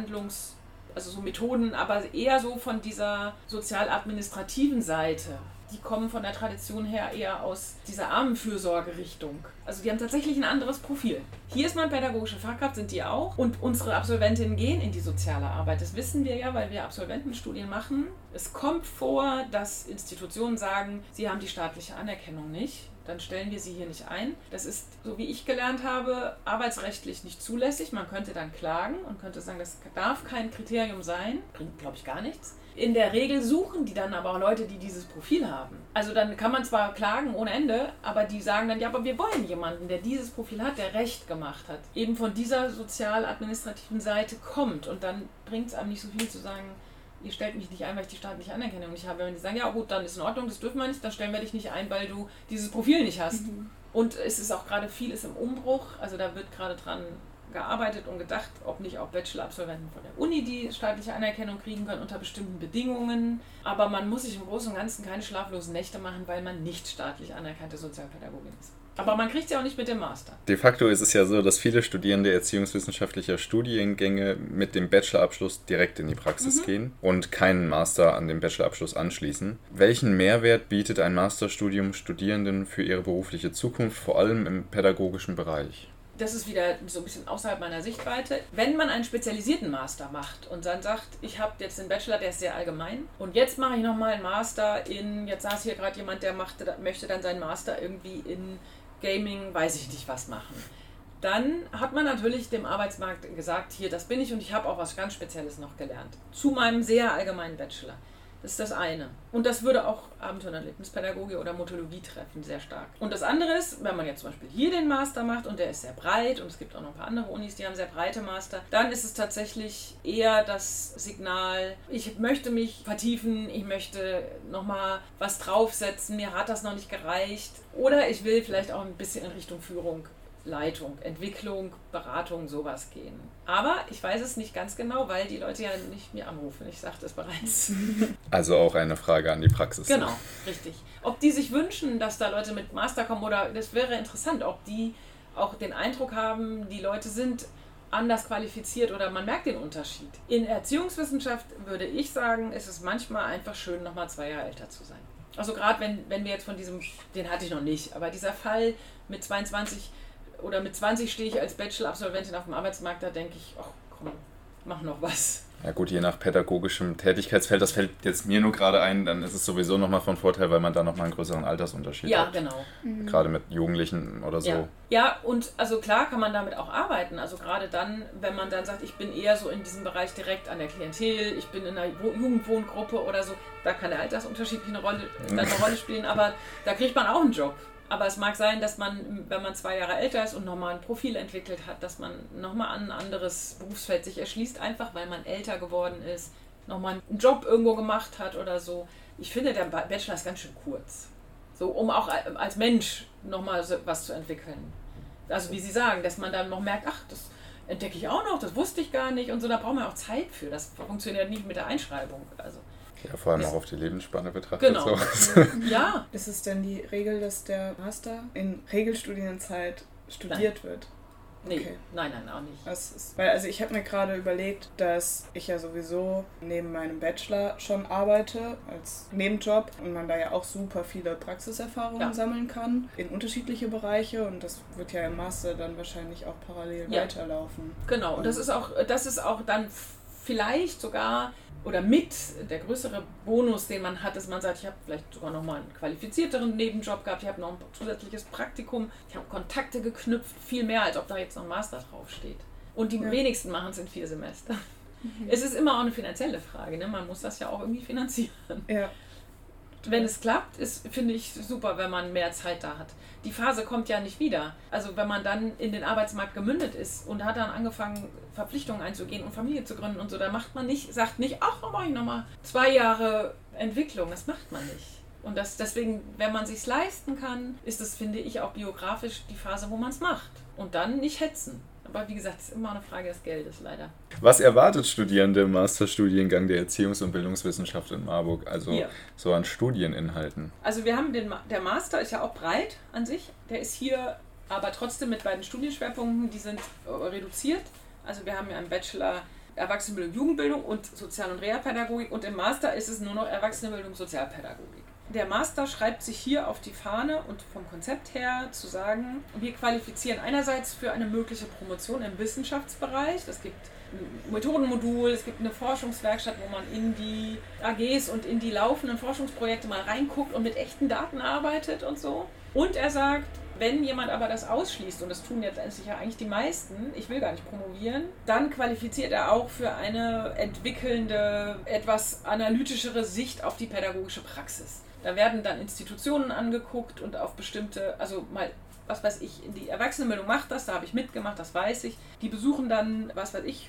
also so Methoden, aber eher so von dieser sozial-administrativen Seite. Die kommen von der Tradition her eher aus dieser Armenfürsorge-Richtung. Also die haben tatsächlich ein anderes Profil. Hier ist man pädagogische Fachkraft, sind die auch. Und unsere Absolventinnen gehen in die soziale Arbeit. Das wissen wir ja, weil wir Absolventenstudien machen. Es kommt vor, dass Institutionen sagen, sie haben die staatliche Anerkennung nicht. Dann stellen wir sie hier nicht ein. Das ist, so wie ich gelernt habe, arbeitsrechtlich nicht zulässig. Man könnte dann klagen und könnte sagen, das darf kein Kriterium sein. Bringt, glaube ich, gar nichts. In der Regel suchen die dann aber auch Leute, die dieses Profil haben. Also dann kann man zwar klagen ohne Ende, aber die sagen dann, ja, aber wir wollen jemanden, der dieses Profil hat, der Recht gemacht hat. Eben von dieser sozial-administrativen Seite kommt. Und dann bringt es einem nicht so viel zu sagen, ihr stellt mich nicht ein, weil ich die staatliche Anerkennung nicht habe. Wenn die sagen, ja gut, dann ist in Ordnung, das dürfen wir nicht, dann stellen wir dich nicht ein, weil du dieses Profil nicht hast. Und es ist auch gerade vieles im Umbruch, also da wird gerade dran gearbeitet und gedacht, ob nicht auch Bachelor-Absolventen von der Uni die staatliche Anerkennung kriegen können unter bestimmten Bedingungen. Aber man muss sich im Großen und Ganzen keine schlaflosen Nächte machen, weil man nicht staatlich anerkannte Sozialpädagogin ist. Aber man kriegt sie auch nicht mit dem Master. De facto ist es ja so, dass viele Studierende erziehungswissenschaftlicher Studiengänge mit dem Bachelorabschluss direkt in die Praxis gehen und keinen Master an dem Bachelorabschluss anschließen. Welchen Mehrwert bietet ein Masterstudium Studierenden für ihre berufliche Zukunft, vor allem im pädagogischen Bereich? Das ist wieder so ein bisschen außerhalb meiner Sichtweite. Wenn man einen spezialisierten Master macht und dann sagt, ich habe jetzt den Bachelor, der ist sehr allgemein und jetzt mache ich nochmal einen Master jetzt saß hier gerade jemand, der möchte dann seinen Master irgendwie in Gaming, weiß ich nicht was machen. Dann hat man natürlich dem Arbeitsmarkt gesagt, hier, das bin ich und ich habe auch was ganz Spezielles noch gelernt. Zu meinem sehr allgemeinen Bachelor. Das ist das eine. Und das würde auch Abenteuer- und Erlebnispädagogik oder Motologie treffen, sehr stark. Und das andere ist, wenn man jetzt zum Beispiel hier den Master macht und der ist sehr breit und es gibt auch noch ein paar andere Unis, die haben sehr breite Master, dann ist es tatsächlich eher das Signal, ich möchte mich vertiefen, ich möchte nochmal was draufsetzen, mir hat das noch nicht gereicht. Oder ich will vielleicht auch ein bisschen in Richtung Führung, Leitung, Entwicklung, Beratung, sowas gehen. Aber ich weiß es nicht ganz genau, weil die Leute ja nicht mir anrufen. Ich sagte es bereits. Also auch eine Frage an die Praxis. Genau, richtig. Ob die sich wünschen, dass da Leute mit Master kommen oder das wäre interessant, ob die auch den Eindruck haben, die Leute sind anders qualifiziert oder man merkt den Unterschied. In Erziehungswissenschaft würde ich sagen, ist es manchmal einfach schön, nochmal 2 Jahre älter zu sein. Also gerade wenn wir jetzt von diesem, den hatte ich noch nicht, aber dieser Fall mit 22 oder mit 20 stehe ich als Bachelor-Absolventin auf dem Arbeitsmarkt, da denke ich, ach komm, mach noch was. Ja gut, je nach pädagogischem Tätigkeitsfeld, das fällt jetzt mir nur gerade ein, dann ist es sowieso nochmal von Vorteil, weil man da nochmal einen größeren Altersunterschied hat. Ja, genau. Gerade mit Jugendlichen oder so. Ja, und also klar kann man damit auch arbeiten. Also gerade dann, wenn man dann sagt, ich bin eher so in diesem Bereich direkt an der Klientel, ich bin in einer Jugendwohngruppe oder so, da kann der Altersunterschied eine Rolle spielen, aber da kriegt man auch einen Job. Aber es mag sein, dass man, wenn man 2 Jahre älter ist und nochmal ein Profil entwickelt hat, dass man nochmal an ein anderes Berufsfeld sich erschließt, einfach weil man älter geworden ist, nochmal einen Job irgendwo gemacht hat oder so. Ich finde, der Bachelor ist ganz schön kurz. So, um auch als Mensch nochmal was zu entwickeln. Also wie Sie sagen, dass man dann noch merkt, ach, das entdecke ich auch noch, das wusste ich gar nicht und so, da braucht man auch Zeit für. Das funktioniert nicht mit der Einschreibung. Also. Ja, vor allem auch auf die Lebensspanne betrachtet. Genau. Sowas. Ja. Ist es denn die Regel, dass der Master in Regelstudienzeit studiert wird? Nee, Okay. nein, auch nicht. Also ich habe mir gerade überlegt, dass ich ja sowieso neben meinem Bachelor schon arbeite als Nebenjob und man da ja auch super viele Praxiserfahrungen sammeln kann in unterschiedliche Bereiche und das wird ja im Master dann wahrscheinlich auch parallel weiterlaufen. Genau, und das ist auch dann vielleicht sogar oder mit der größere Bonus, den man hat, dass man sagt, ich habe vielleicht sogar nochmal einen qualifizierteren Nebenjob gehabt, ich habe noch ein zusätzliches Praktikum, ich habe Kontakte geknüpft, viel mehr, als ob da jetzt noch ein Master draufsteht. Und die wenigsten machen es in 4 Semester. Es ist immer auch eine finanzielle Frage, ne? Man muss das ja auch irgendwie finanzieren. Ja. Wenn es klappt, finde ich super, wenn man mehr Zeit da hat. Die Phase kommt ja nicht wieder. Also wenn man dann in den Arbeitsmarkt gemündet ist und hat dann angefangen, Verpflichtungen einzugehen und Familie zu gründen und so, dann sagt nicht, ach, dann mache ich nochmal 2 Jahre Entwicklung. Das macht man nicht. Und deswegen, wenn man es sich leisten kann, ist es, finde ich, auch biografisch die Phase, wo man es macht. Und dann nicht hetzen. Aber wie gesagt, es ist immer eine Frage des Geldes, leider. Was erwartet Studierende im Masterstudiengang der Erziehungs- und Bildungswissenschaft in Marburg, also hier so an Studieninhalten? Also wir haben der Master ist ja auch breit an sich, der ist hier aber trotzdem mit beiden Studienschwerpunkten, die sind reduziert. Also wir haben ja einen Bachelor Erwachsenenbildung, Jugendbildung und Sozial- und Reha-Pädagogik und im Master ist es nur noch Erwachsenenbildung, Sozialpädagogik. Der Master schreibt sich hier auf die Fahne und vom Konzept her zu sagen, wir qualifizieren einerseits für eine mögliche Promotion im Wissenschaftsbereich. Es gibt ein Methodenmodul, es gibt eine Forschungswerkstatt, wo man in die AGs und in die laufenden Forschungsprojekte mal reinguckt und mit echten Daten arbeitet und so. Und er sagt, wenn jemand aber das ausschließt, und das tun jetzt ja eigentlich die meisten, ich will gar nicht promovieren, dann qualifiziert er auch für eine entwickelnde, etwas analytischere Sicht auf die pädagogische Praxis. Da werden dann Institutionen angeguckt und auf bestimmte, also mal, was weiß ich, die Erwachsenenbildung macht das, da habe ich mitgemacht, das weiß ich. Die besuchen dann, was weiß ich,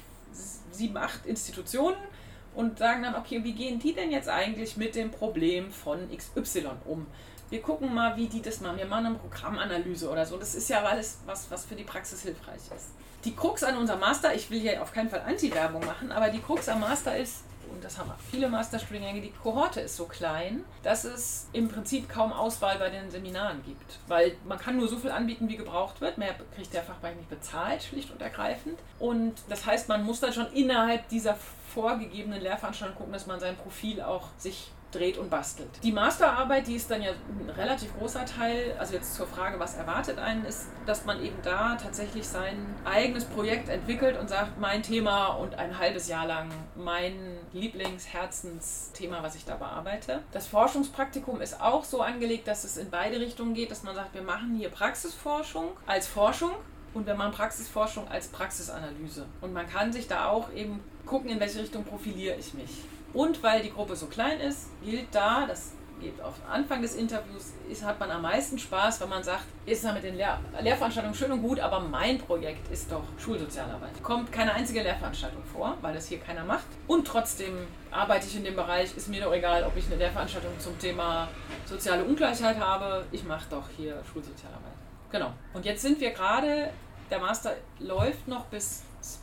7, 8 Institutionen und sagen dann, okay, wie gehen die denn jetzt eigentlich mit dem Problem von XY um? Wir gucken mal, wie die das machen. Wir machen eine Programmanalyse oder so. Das ist ja alles, was für die Praxis hilfreich ist. Die Krux an unserem Master, ich will hier auf keinen Fall Anti-Werbung machen, aber die Krux am Master ist, und das haben viele Masterstudiengänge, die Kohorte ist so klein, dass es im Prinzip kaum Auswahl bei den Seminaren gibt. Weil man kann nur so viel anbieten, wie gebraucht wird. Mehr kriegt der Fachbereich nicht bezahlt, schlicht und ergreifend. Und das heißt, man muss dann schon innerhalb dieser vorgegebenen Lehrveranstaltung gucken, dass man sein Profil auch sich dreht und bastelt. Die Masterarbeit, die ist dann ja ein relativ großer Teil, also jetzt zur Frage, was erwartet einen, ist, dass man eben da tatsächlich sein eigenes Projekt entwickelt und sagt, mein Thema und ein halbes Jahr lang mein Lieblingsherzensthema, was ich da bearbeite. Das Forschungspraktikum ist auch so angelegt, dass es in beide Richtungen geht, dass man sagt, wir machen hier Praxisforschung als Forschung und wir machen Praxisforschung als Praxisanalyse. Und man kann sich da auch eben gucken, in welche Richtung profiliere ich mich. Und weil die Gruppe so klein ist, gilt da, das geht auf Anfang des Interviews, hat man am meisten Spaß, wenn man sagt, ist ja mit den Lehrveranstaltungen schön und gut, aber mein Projekt ist doch Schulsozialarbeit. Kommt keine einzige Lehrveranstaltung vor, weil das hier keiner macht. Und trotzdem arbeite ich in dem Bereich, ist mir doch egal, ob ich eine Lehrveranstaltung zum Thema soziale Ungleichheit habe, ich mache doch hier Schulsozialarbeit. Genau. Und jetzt sind wir gerade, der Master läuft noch bis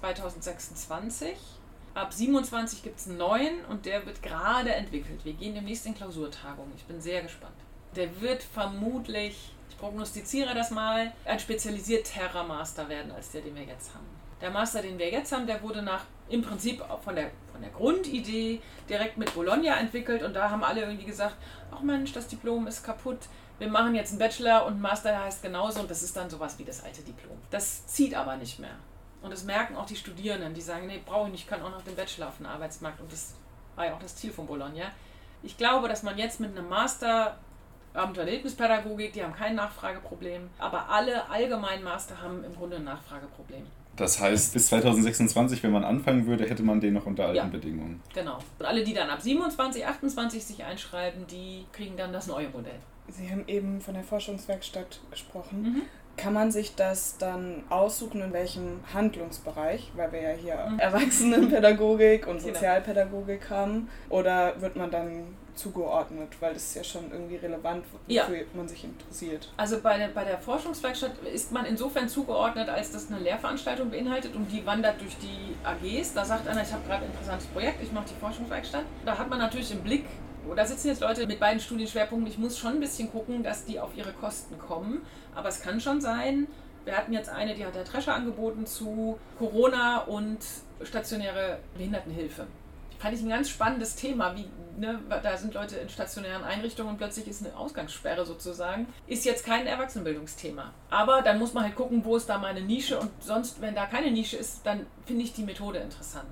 2026. Ab 27 gibt es einen neuen und der wird gerade entwickelt. Wir gehen demnächst in Klausurtagung. Ich bin sehr gespannt. Der wird vermutlich, ich prognostiziere das mal, ein spezialisierterer Master werden als der, den wir jetzt haben. Der Master, den wir jetzt haben, der wurde im Prinzip von der Grundidee direkt mit Bologna entwickelt und da haben alle irgendwie gesagt, ach Mensch, das Diplom ist kaputt. Wir machen jetzt einen Bachelor und ein Master heißt genauso und das ist dann sowas wie das alte Diplom. Das zieht aber nicht mehr. Und das merken auch die Studierenden, die sagen, nee, brauche ich nicht, ich kann auch noch den Bachelor auf den Arbeitsmarkt. Und das war ja auch das Ziel von Bologna. Ich glaube, dass man jetzt mit einem Master, Abenteuererlebnispädagogik, die haben kein Nachfrageproblem, aber alle allgemeinen Master haben im Grunde ein Nachfrageproblem. Das heißt, bis 2026, wenn man anfangen würde, hätte man den noch unter alten Bedingungen. Genau. Und alle, die dann ab 27, 28 sich einschreiben, die kriegen dann das neue Modell. Sie haben eben von der Forschungswerkstatt gesprochen. Kann man sich das dann aussuchen, in welchem Handlungsbereich, weil wir ja hier Erwachsenenpädagogik und Sozialpädagogik haben, oder wird man dann zugeordnet, weil das ist ja schon irgendwie relevant, wofür man sich interessiert? Also bei der Forschungswerkstatt ist man insofern zugeordnet, als das eine Lehrveranstaltung beinhaltet und die wandert durch die AGs. Da sagt einer, ich habe gerade ein interessantes Projekt, ich mache die Forschungswerkstatt. Da hat man natürlich im Blick, da sitzen jetzt Leute mit beiden Studienschwerpunkten, ich muss schon ein bisschen gucken, dass die auf ihre Kosten kommen. Aber es kann schon sein, wir hatten jetzt eine, die hat der Drescher angeboten zu Corona und stationäre Behindertenhilfe. Fand ich ein ganz spannendes Thema, da sind Leute in stationären Einrichtungen und plötzlich ist eine Ausgangssperre sozusagen. Ist jetzt kein Erwachsenenbildungsthema. Aber dann muss man halt gucken, wo ist da meine Nische und sonst, wenn da keine Nische ist, dann finde ich die Methode interessant.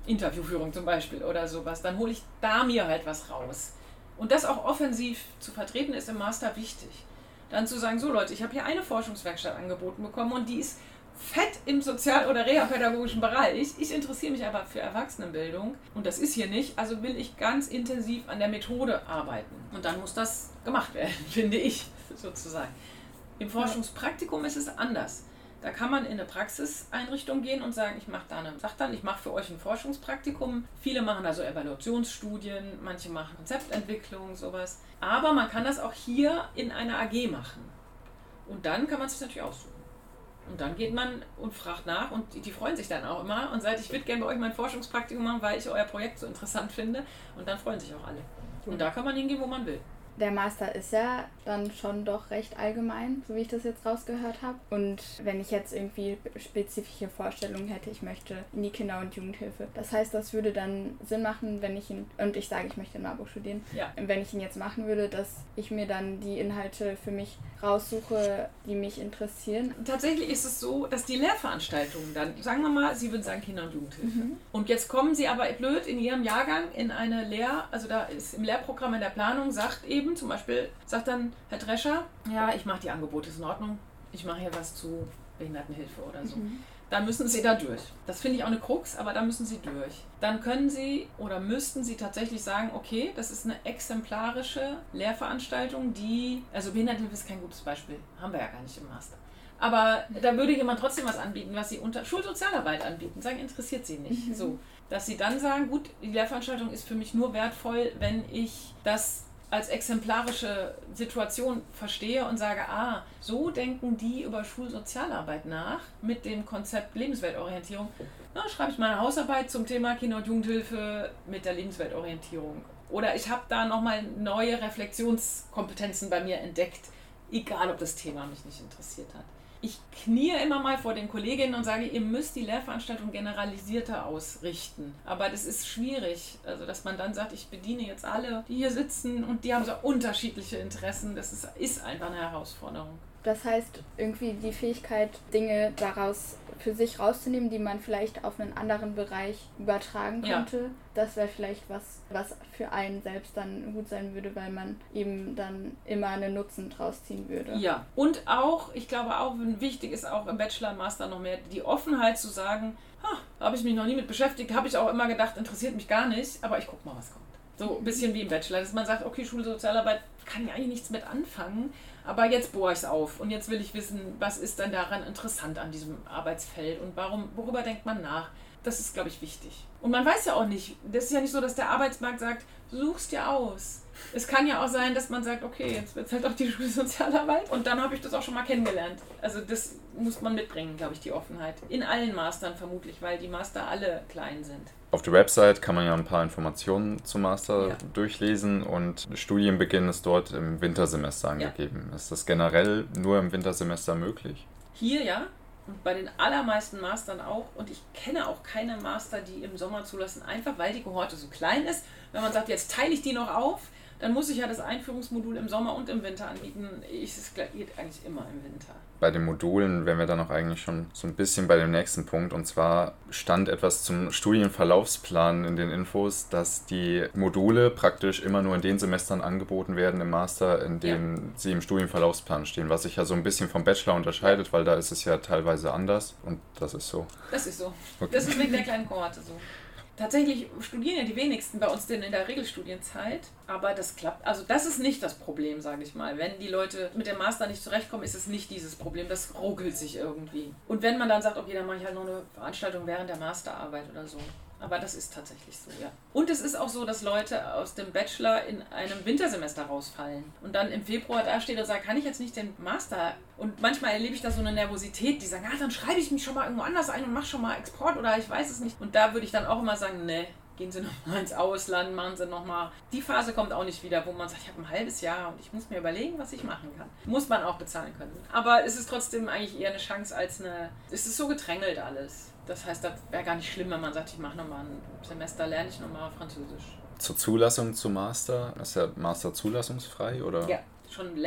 Interviewführung zum Beispiel oder sowas, dann hole ich da mir halt was raus. Und das auch offensiv zu vertreten ist im Master wichtig. Dann zu sagen, so Leute, ich habe hier eine Forschungswerkstatt angeboten bekommen und die ist fett im sozial- oder reha-pädagogischen Bereich. Ich interessiere mich aber für Erwachsenenbildung und das ist hier nicht, also will ich ganz intensiv an der Methode arbeiten. Und dann muss das gemacht werden, finde ich sozusagen. Im Forschungspraktikum ist es anders. Da kann man in eine Praxiseinrichtung gehen und sagen, ich mache für euch ein Forschungspraktikum. Viele machen also Evaluationsstudien, manche machen Konzeptentwicklung, sowas. Aber man kann das auch hier in einer AG machen. Und dann kann man es sich natürlich aussuchen. Und dann geht man und fragt nach und die freuen sich dann auch immer und sagt, ich würde gerne bei euch mein Forschungspraktikum machen, weil ich euer Projekt so interessant finde. Und dann freuen sich auch alle. Und da kann man hingehen, wo man will. Der Master ist ja dann schon doch recht allgemein, so wie ich das jetzt rausgehört habe. Und wenn ich jetzt irgendwie spezifische Vorstellungen hätte, ich möchte in die Kinder- und Jugendhilfe. Das heißt, das würde dann Sinn machen, wenn ich ihn, und ich sage, ich möchte in Marburg studieren, wenn ich ihn jetzt machen würde, dass ich mir dann die Inhalte für mich raussuche, die mich interessieren. Tatsächlich ist es so, dass die Lehrveranstaltungen dann, sagen wir mal, Sie würden sagen Kinder- und Jugendhilfe. Und jetzt kommen Sie aber blöd in Ihrem Jahrgang in eine also da ist im Lehrprogramm in der Planung, sagt zum Beispiel, sagt dann Herr Drescher, ja, ich mache die Angebote, ist in Ordnung, ich mache hier was zu Behindertenhilfe oder so. Dann müssen Sie da durch. Das finde ich auch eine Krux, aber da müssen Sie durch. Dann können Sie oder müssten Sie tatsächlich sagen, okay, das ist eine exemplarische Lehrveranstaltung, also Behindertenhilfe ist kein gutes Beispiel, haben wir ja gar nicht im Master. Aber da würde jemand trotzdem was anbieten, was Sie unter Schulsozialarbeit anbieten, sagen, interessiert Sie nicht. So, dass Sie dann sagen, gut, die Lehrveranstaltung ist für mich nur wertvoll, wenn ich das als exemplarische Situation verstehe und sage, so denken die über Schulsozialarbeit nach mit dem Konzept Lebensweltorientierung. Na, schreibe ich meine Hausarbeit zum Thema Kinder- und Jugendhilfe mit der Lebensweltorientierung. Oder ich habe da nochmal neue Reflexionskompetenzen bei mir entdeckt, egal ob das Thema mich nicht interessiert hat. Ich knie immer mal vor den Kolleginnen und sage, ihr müsst die Lehrveranstaltung generalisierter ausrichten. Aber das ist schwierig, also dass man dann sagt, ich bediene jetzt alle, die hier sitzen und die haben so unterschiedliche Interessen. Das ist einfach eine Herausforderung. Das heißt, irgendwie die Fähigkeit, Dinge daraus für sich rauszunehmen, die man vielleicht auf einen anderen Bereich übertragen könnte, das wäre vielleicht was für einen selbst dann gut sein würde, weil man eben dann immer einen Nutzen draus ziehen würde. Ja, und auch, ich glaube auch, wichtig ist auch im Bachelor und Master noch mehr die Offenheit zu sagen, habe ich mich noch nie mit beschäftigt, habe ich auch immer gedacht, interessiert mich gar nicht, aber ich guck mal, was kommt. So ein bisschen wie im Bachelor, dass man sagt, okay, Schulsozialarbeit kann ich eigentlich nichts mit anfangen, aber jetzt bohre ich es auf und jetzt will ich wissen, was ist denn daran interessant an diesem Arbeitsfeld und worüber denkt man nach? Das ist, glaube ich, wichtig. Und man weiß ja auch nicht, das ist ja nicht so, dass der Arbeitsmarkt sagt, such's dir aus. Es kann ja auch sein, dass man sagt, okay, jetzt wird es halt auch die Schulsozialarbeit und dann habe ich das auch schon mal kennengelernt. Also das muss man mitbringen, glaube ich, die Offenheit. In allen Mastern vermutlich, weil die Master alle klein sind. Auf der Website kann man ja ein paar Informationen zum Master durchlesen und Studienbeginn ist dort im Wintersemester angegeben. Ist das generell nur im Wintersemester möglich? Hier ja. Und bei den allermeisten Mastern auch. Und ich kenne auch keine Master, die im Sommer zulassen, einfach weil die Kohorte so klein ist. Wenn man sagt, jetzt teile ich die noch auf, dann muss ich ja das Einführungsmodul im Sommer und im Winter anbieten. Es geht eigentlich immer im Winter. Bei den Modulen wären wir dann auch eigentlich schon so ein bisschen bei dem nächsten Punkt. Und zwar stand etwas zum Studienverlaufsplan in den Infos, dass die Module praktisch immer nur in den Semestern angeboten werden im Master, in denen sie im Studienverlaufsplan stehen. Was sich ja so ein bisschen vom Bachelor unterscheidet, weil da ist es ja teilweise anders. Und das ist so. Das ist so. Okay. Das ist wegen der kleinen Kohorte so. Tatsächlich studieren ja die wenigsten bei uns denn in der Regelstudienzeit, aber das klappt. Also das ist nicht das Problem, sage ich mal. Wenn die Leute mit dem Master nicht zurechtkommen, ist es nicht dieses Problem. Das ruckelt sich irgendwie. Und wenn man dann sagt, okay, dann mache ich halt noch eine Veranstaltung während der Masterarbeit oder so. Aber das ist tatsächlich so, ja. Und es ist auch so, dass Leute aus dem Bachelor in einem Wintersemester rausfallen und dann im Februar dastehen und sagen, kann ich jetzt nicht den Master? Und manchmal erlebe ich da so eine Nervosität, die sagen, dann schreibe ich mich schon mal irgendwo anders ein und mache schon mal Export oder ich weiß es nicht. Und da würde ich dann auch immer sagen, ne, gehen Sie nochmal ins Ausland, machen Sie nochmal. Die Phase kommt auch nicht wieder, wo man sagt, ich habe ein halbes Jahr und ich muss mir überlegen, was ich machen kann. Muss man auch bezahlen können. Aber es ist trotzdem eigentlich eher eine Chance als es ist so gedrängelt alles. Das heißt, das wäre gar nicht schlimm, wenn man sagt, ich mache nochmal ein Semester, lerne ich nochmal Französisch. Zur Zulassung zum Master, ist der Master zulassungsfrei, oder? Ja, schon länger.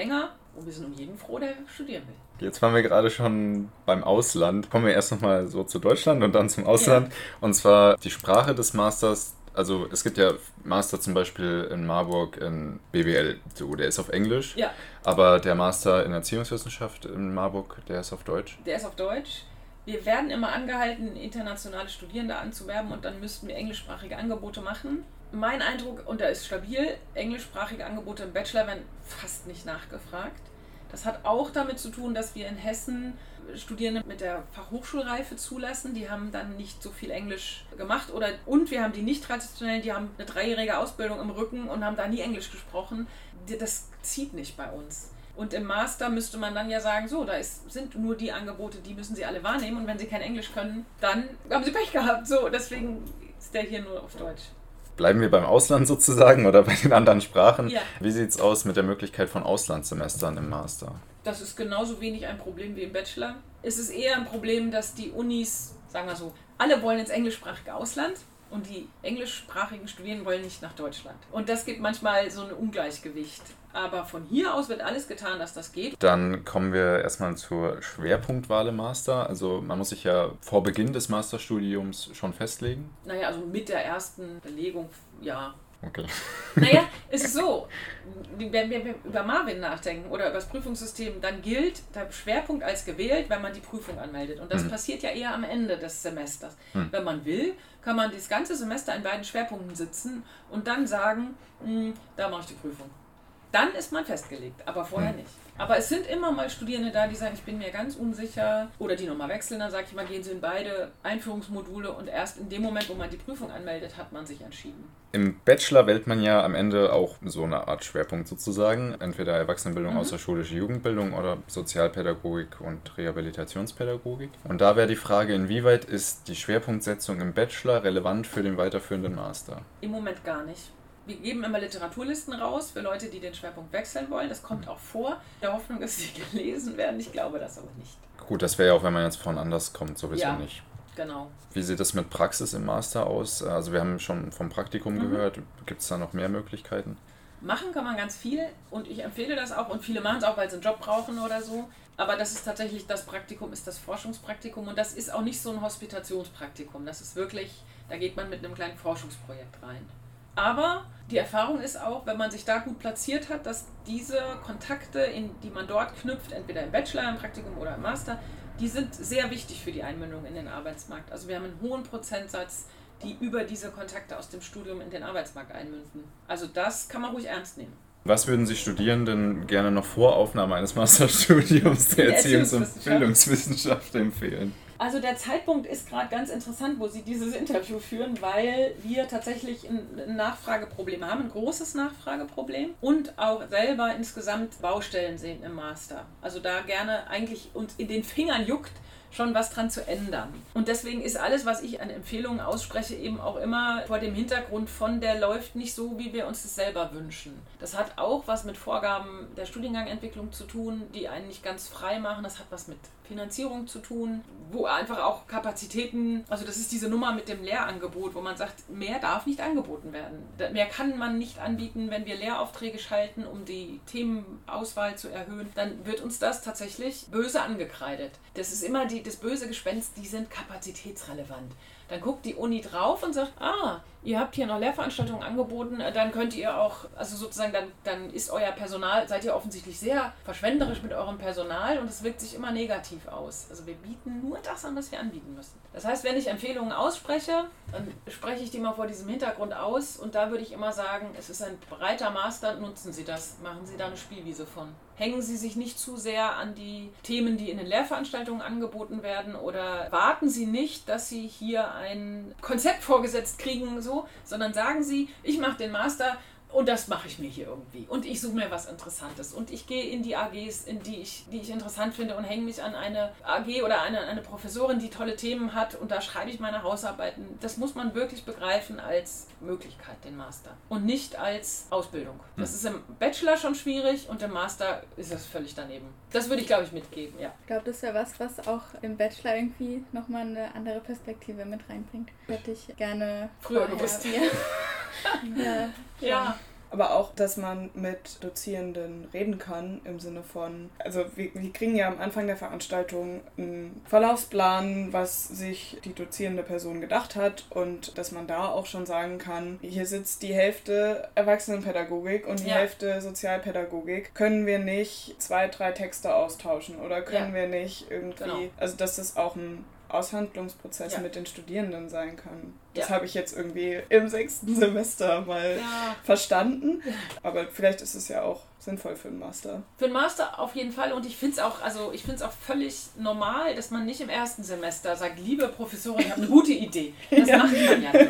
Und wir sind um jeden froh, der studieren will. Jetzt waren wir gerade schon beim Ausland. Kommen wir erst nochmal so zu Deutschland und dann zum Ausland. Ja. Und zwar die Sprache des Masters. Also es gibt ja Master zum Beispiel in Marburg in BWL, so, der ist auf Englisch. Ja. Aber der Master in Erziehungswissenschaft in Marburg, der ist auf Deutsch. Der ist auf Deutsch. Wir werden immer angehalten, internationale Studierende anzuwerben und dann müssten wir englischsprachige Angebote machen. Mein Eindruck, und da ist stabil, englischsprachige Angebote im Bachelor werden fast nicht nachgefragt. Das hat auch damit zu tun, dass wir in Hessen Studierende mit der Fachhochschulreife zulassen. Die haben dann nicht so viel Englisch gemacht. Und wir haben die nicht traditionellen, die haben eine 3-jährige Ausbildung im Rücken und haben da nie Englisch gesprochen. Das zieht nicht bei uns. Und im Master müsste man dann ja sagen, so, sind nur die Angebote, die müssen sie alle wahrnehmen. Und wenn sie kein Englisch können, dann haben sie Pech gehabt. So, deswegen ist der hier nur auf Deutsch. Bleiben wir beim Ausland sozusagen oder bei den anderen Sprachen? Ja. Wie sieht es aus mit der Möglichkeit von Auslandssemestern im Master? Das ist genauso wenig ein Problem wie im Bachelor. Es ist eher ein Problem, dass die Unis, sagen wir so, alle wollen ins englischsprachige Ausland und die englischsprachigen Studierenden wollen nicht nach Deutschland. Und das gibt manchmal so ein Ungleichgewicht. Aber von hier aus wird alles getan, dass das geht. Dann kommen wir erstmal zur Schwerpunktwahl im Master. Also man muss sich ja vor Beginn des Masterstudiums schon festlegen. Naja, also mit der ersten Belegung, ja. Okay. Naja, es ist so, wenn wir über Marvin nachdenken oder über das Prüfungssystem, dann gilt der Schwerpunkt als gewählt, wenn man die Prüfung anmeldet. Und das passiert ja eher am Ende des Semesters. Wenn man will, kann man das ganze Semester in beiden Schwerpunkten sitzen und dann sagen, da mache ich die Prüfung. Dann ist man festgelegt, aber vorher nicht. Aber es sind immer mal Studierende da, die sagen, ich bin mir ganz unsicher. Oder die nochmal wechseln, dann sage ich mal, gehen sie in beide Einführungsmodule und erst in dem Moment, wo man die Prüfung anmeldet, hat man sich entschieden. Im Bachelor wählt man ja am Ende auch so eine Art Schwerpunkt sozusagen. Entweder Erwachsenenbildung, außerschulische Jugendbildung oder Sozialpädagogik und Rehabilitationspädagogik. Und da wäre die Frage, inwieweit ist die Schwerpunktsetzung im Bachelor relevant für den weiterführenden Master? Im Moment gar nicht. Wir geben immer Literaturlisten raus für Leute, die den Schwerpunkt wechseln wollen. Das kommt auch vor. In der Hoffnung, dass sie gelesen werden. Ich glaube das aber nicht. Gut, das wäre ja auch, wenn man jetzt von anders kommt, sowieso nicht. Genau. Wie sieht das mit Praxis im Master aus? Also wir haben schon vom Praktikum gehört. Gibt es da noch mehr Möglichkeiten? Machen kann man ganz viel und ich empfehle das auch und viele machen es auch, weil sie einen Job brauchen oder so. Aber das ist tatsächlich, das Praktikum ist das Forschungspraktikum und das ist auch nicht so ein Hospitationspraktikum. Das ist wirklich, da geht man mit einem kleinen Forschungsprojekt rein. Aber die Erfahrung ist auch, wenn man sich da gut platziert hat, dass diese Kontakte, die man dort knüpft, entweder im Bachelor, im Praktikum oder im Master, die sind sehr wichtig für die Einmündung in den Arbeitsmarkt. Also wir haben einen hohen Prozentsatz, die über diese Kontakte aus dem Studium in den Arbeitsmarkt einmünden. Also das kann man ruhig ernst nehmen. Was würden Sie Studierenden gerne noch vor Aufnahme eines Masterstudiums der Erziehungs- und Bildungswissenschaft empfehlen? Also der Zeitpunkt ist gerade ganz interessant, wo Sie dieses Interview führen, weil wir tatsächlich ein Nachfrageproblem haben, ein großes Nachfrageproblem und auch selber insgesamt Baustellen sehen im Master. Also da gerne eigentlich uns in den Fingern juckt, schon was dran zu ändern. Und deswegen ist alles, was ich an Empfehlungen ausspreche, eben auch immer vor dem Hintergrund von, der läuft nicht so, wie wir uns das selber wünschen. Das hat auch was mit Vorgaben der Studiengangentwicklung zu tun, die einen nicht ganz frei machen. Das hat was mit Finanzierung zu tun, wo einfach auch Kapazitäten, also das ist diese Nummer mit dem Lehrangebot, wo man sagt, mehr darf nicht angeboten werden. Mehr kann man nicht anbieten, wenn wir Lehraufträge schalten, um die Themenauswahl zu erhöhen, dann wird uns das tatsächlich böse angekreidet. Das ist immer das böse Gespenst, die sind kapazitätsrelevant. Dann guckt die Uni drauf und sagt, ihr habt hier noch Lehrveranstaltungen angeboten, dann könnt ihr auch, also sozusagen, dann ist euer Personal, seid ihr offensichtlich sehr verschwenderisch mit eurem Personal und es wirkt sich immer negativ aus. Also wir bieten nur das an, was wir anbieten müssen. Das heißt, wenn ich Empfehlungen ausspreche, dann spreche ich die mal vor diesem Hintergrund aus und da würde ich immer sagen, es ist ein breiter Master, nutzen Sie das, machen Sie da eine Spielwiese von. Hängen Sie sich nicht zu sehr an die Themen, die in den Lehrveranstaltungen angeboten werden oder warten Sie nicht, dass Sie hier ein Konzept vorgesetzt kriegen, sondern sagen Sie, ich mache den Master und das mache ich mir hier irgendwie und ich suche mir was Interessantes und ich gehe in die AGs, die ich interessant finde und hänge mich an eine AG oder eine Professorin, die tolle Themen hat und da schreibe ich meine Hausarbeiten. Das muss man wirklich begreifen als Möglichkeit, den Master und nicht als Ausbildung. Das ist im Bachelor schon schwierig und im Master ist das völlig daneben. Das würde ich, glaube ich, mitgeben, ja. Ich glaube, das ist ja was auch im Bachelor irgendwie nochmal eine andere Perspektive mit reinbringt. Hätte ich gerne früher gewusst. Ja. Ja. aber auch, dass man mit Dozierenden reden kann im Sinne von, also wir kriegen ja am Anfang der Veranstaltung einen Verlaufsplan, was sich die dozierende Person gedacht hat und dass man da auch schon sagen kann, hier sitzt die Hälfte Erwachsenenpädagogik und die Hälfte Sozialpädagogik. Können wir nicht 2, 3 Texte austauschen oder können wir nicht irgendwie, also dass das auch ein Aushandlungsprozess mit den Studierenden sein kann. Das habe ich jetzt irgendwie im 6. Semester mal verstanden, aber vielleicht ist es ja auch sinnvoll für einen Master. Für einen Master auf jeden Fall und ich finde es auch völlig normal, dass man nicht im 1. Semester sagt, liebe Professorin, ich habe eine gute Idee. Das macht man ja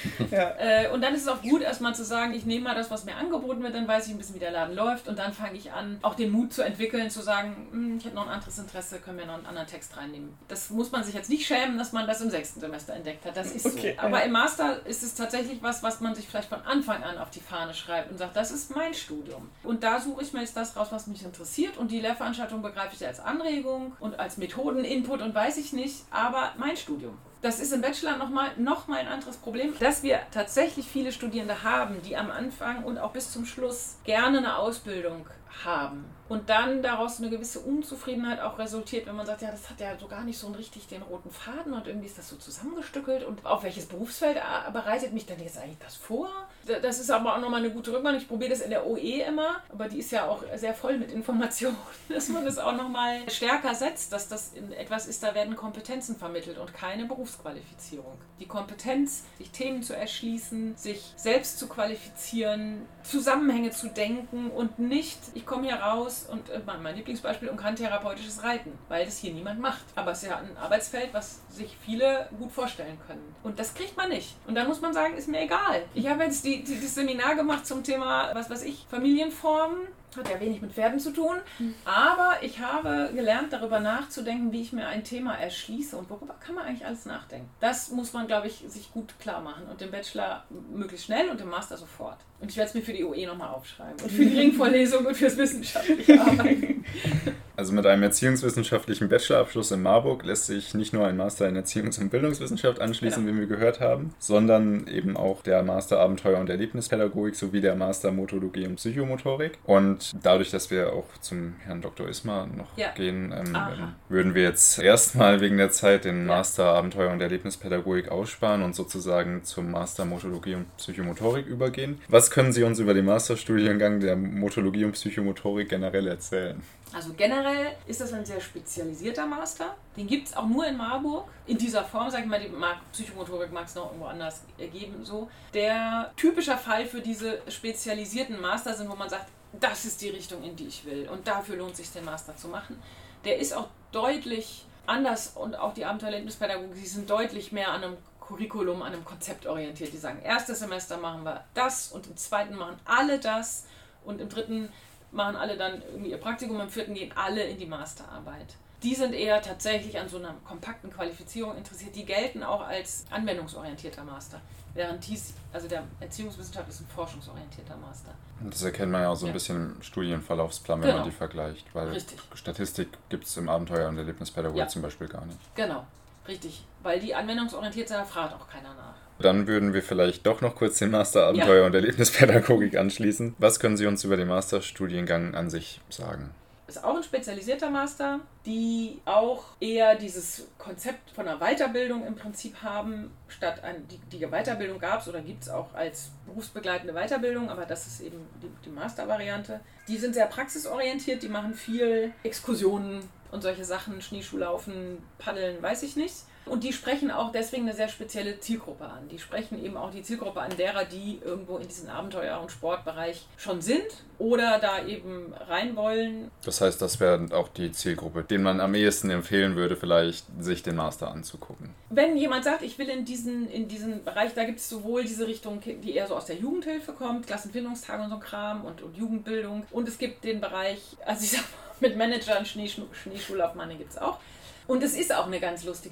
nicht. Und dann ist es auch gut, erstmal zu sagen, ich nehme mal das, was mir angeboten wird, dann weiß ich ein bisschen, wie der Laden läuft und dann fange ich an, auch den Mut zu entwickeln, zu sagen, ich hätte noch ein anderes Interesse, können wir noch einen anderen Text reinnehmen. Das muss man sich jetzt nicht schämen, dass man das im 6. Semester entdeckt hat. Das ist so. Aber im Master ist es tatsächlich was man sich vielleicht von Anfang an auf die Fahne schreibt und sagt, das ist mein Studium. Und da suche ich mir jetzt das raus, was mich interessiert und die Lehrveranstaltung begreife ich als Anregung und als Methodeninput und weiß ich nicht, aber mein Studium. Das ist im Bachelor noch mal ein anderes Problem, dass wir tatsächlich viele Studierende haben, die am Anfang und auch bis zum Schluss gerne eine Ausbildung haben. Und dann daraus eine gewisse Unzufriedenheit auch resultiert, wenn man sagt, ja, das hat ja so gar nicht so richtig den roten Faden und irgendwie ist das so zusammengestückelt und auf welches Berufsfeld bereitet mich denn jetzt eigentlich das vor? Das ist aber auch nochmal eine gute Rückmeldung. Ich probiere das in der OE immer, aber die ist ja auch sehr voll mit Informationen, dass man das auch nochmal stärker setzt, dass das etwas ist, da werden Kompetenzen vermittelt und keine Berufsqualifizierung. Die Kompetenz, sich Themen zu erschließen, sich selbst zu qualifizieren, Zusammenhänge zu denken und nicht, ich komme hier raus und mein Lieblingsbeispiel und kann therapeutisches Reiten, weil das hier niemand macht. Aber es ist ja ein Arbeitsfeld, was sich viele gut vorstellen können. Und das kriegt man nicht. Und dann muss man sagen, ist mir egal. Ich habe jetzt das Seminar gemacht zum Thema, Familienformen. Hat ja wenig mit Pferden zu tun, aber ich habe gelernt, darüber nachzudenken, wie ich mir ein Thema erschließe und worüber kann man eigentlich alles nachdenken. Das muss man, glaube ich, sich gut klar machen und im Bachelor möglichst schnell und im Master sofort. Und ich werde es mir für die OE nochmal aufschreiben und für die Ringvorlesung und fürs wissenschaftliche Arbeiten. Also mit einem erziehungswissenschaftlichen Bachelorabschluss in Marburg lässt sich nicht nur ein Master in Erziehungs- und Bildungswissenschaft anschließen, wie wir gehört haben, sondern eben auch der Master Abenteuer- und Erlebnispädagogik sowie der Master Motorologie und Psychomotorik. Und dadurch, dass wir auch zum Herrn Dr. Ismar noch gehen, würden wir jetzt erstmal wegen der Zeit den Master Abenteuer- und Erlebnispädagogik aussparen und sozusagen zum Master Motorologie und Psychomotorik übergehen. Was können Sie uns über den Masterstudiengang der Motorologie und Psychomotorik generell erzählen? Also generell ist das ein sehr spezialisierter Master. Den gibt es auch nur in Marburg. In dieser Form, sage ich mal, die Psychomotorik mag es noch irgendwo anders geben. So. Der typische Fall für diese spezialisierten Master sind, wo man sagt, das ist die Richtung, in die ich will. Und dafür lohnt es sich, den Master zu machen. Der ist auch deutlich anders und auch die Abenteuererlebnispädagogik, die sind deutlich mehr an einem Curriculum, an einem Konzept orientiert. Die sagen, erstes Semester machen wir das und im zweiten machen alle das und im dritten machen alle dann irgendwie ihr Praktikum, im vierten gehen alle in die Masterarbeit. Die sind eher tatsächlich an so einer kompakten Qualifizierung interessiert. Die gelten auch als anwendungsorientierter Master. Während der Erziehungswissenschaft ist ein forschungsorientierter Master. Und das erkennt man ja auch so ein bisschen im Studienverlaufsplan, wenn man die vergleicht. Weil richtig. Statistik gibt es im Abenteuer- und Erlebnispädagogik zum Beispiel gar nicht. Genau, richtig. Weil die anwendungsorientiert sind, da fragt auch keiner nach. Dann würden wir vielleicht doch noch kurz den Master Abenteuer- und Erlebnispädagogik anschließen. Was können Sie uns über den Masterstudiengang an sich sagen? Ist auch ein spezialisierter Master, die auch eher dieses Konzept von einer Weiterbildung im Prinzip haben, statt die Weiterbildung gab es oder gibt es auch als berufsbegleitende Weiterbildung, aber das ist eben die Mastervariante. Die sind sehr praxisorientiert, die machen viel Exkursionen und solche Sachen, Schneeschuhlaufen, Paddeln, weiß ich nicht. Und die sprechen auch deswegen eine sehr spezielle Zielgruppe an. Die sprechen eben auch die Zielgruppe an derer, die irgendwo in diesem Abenteuer- und Sportbereich schon sind oder da eben rein wollen. Das heißt, das wäre auch die Zielgruppe, denen man am ehesten empfehlen würde, vielleicht sich den Master anzugucken. Wenn jemand sagt, ich will in diesen Bereich, da gibt es sowohl diese Richtung, die eher so aus der Jugendhilfe kommt, Klassenfindungstage und so Kram und Jugendbildung. Und es gibt den Bereich, also ich sag mal, mit Managern, Schneeschuhlaufmann gibt es auch. Und es ist auch eine ganz lustige Truppe.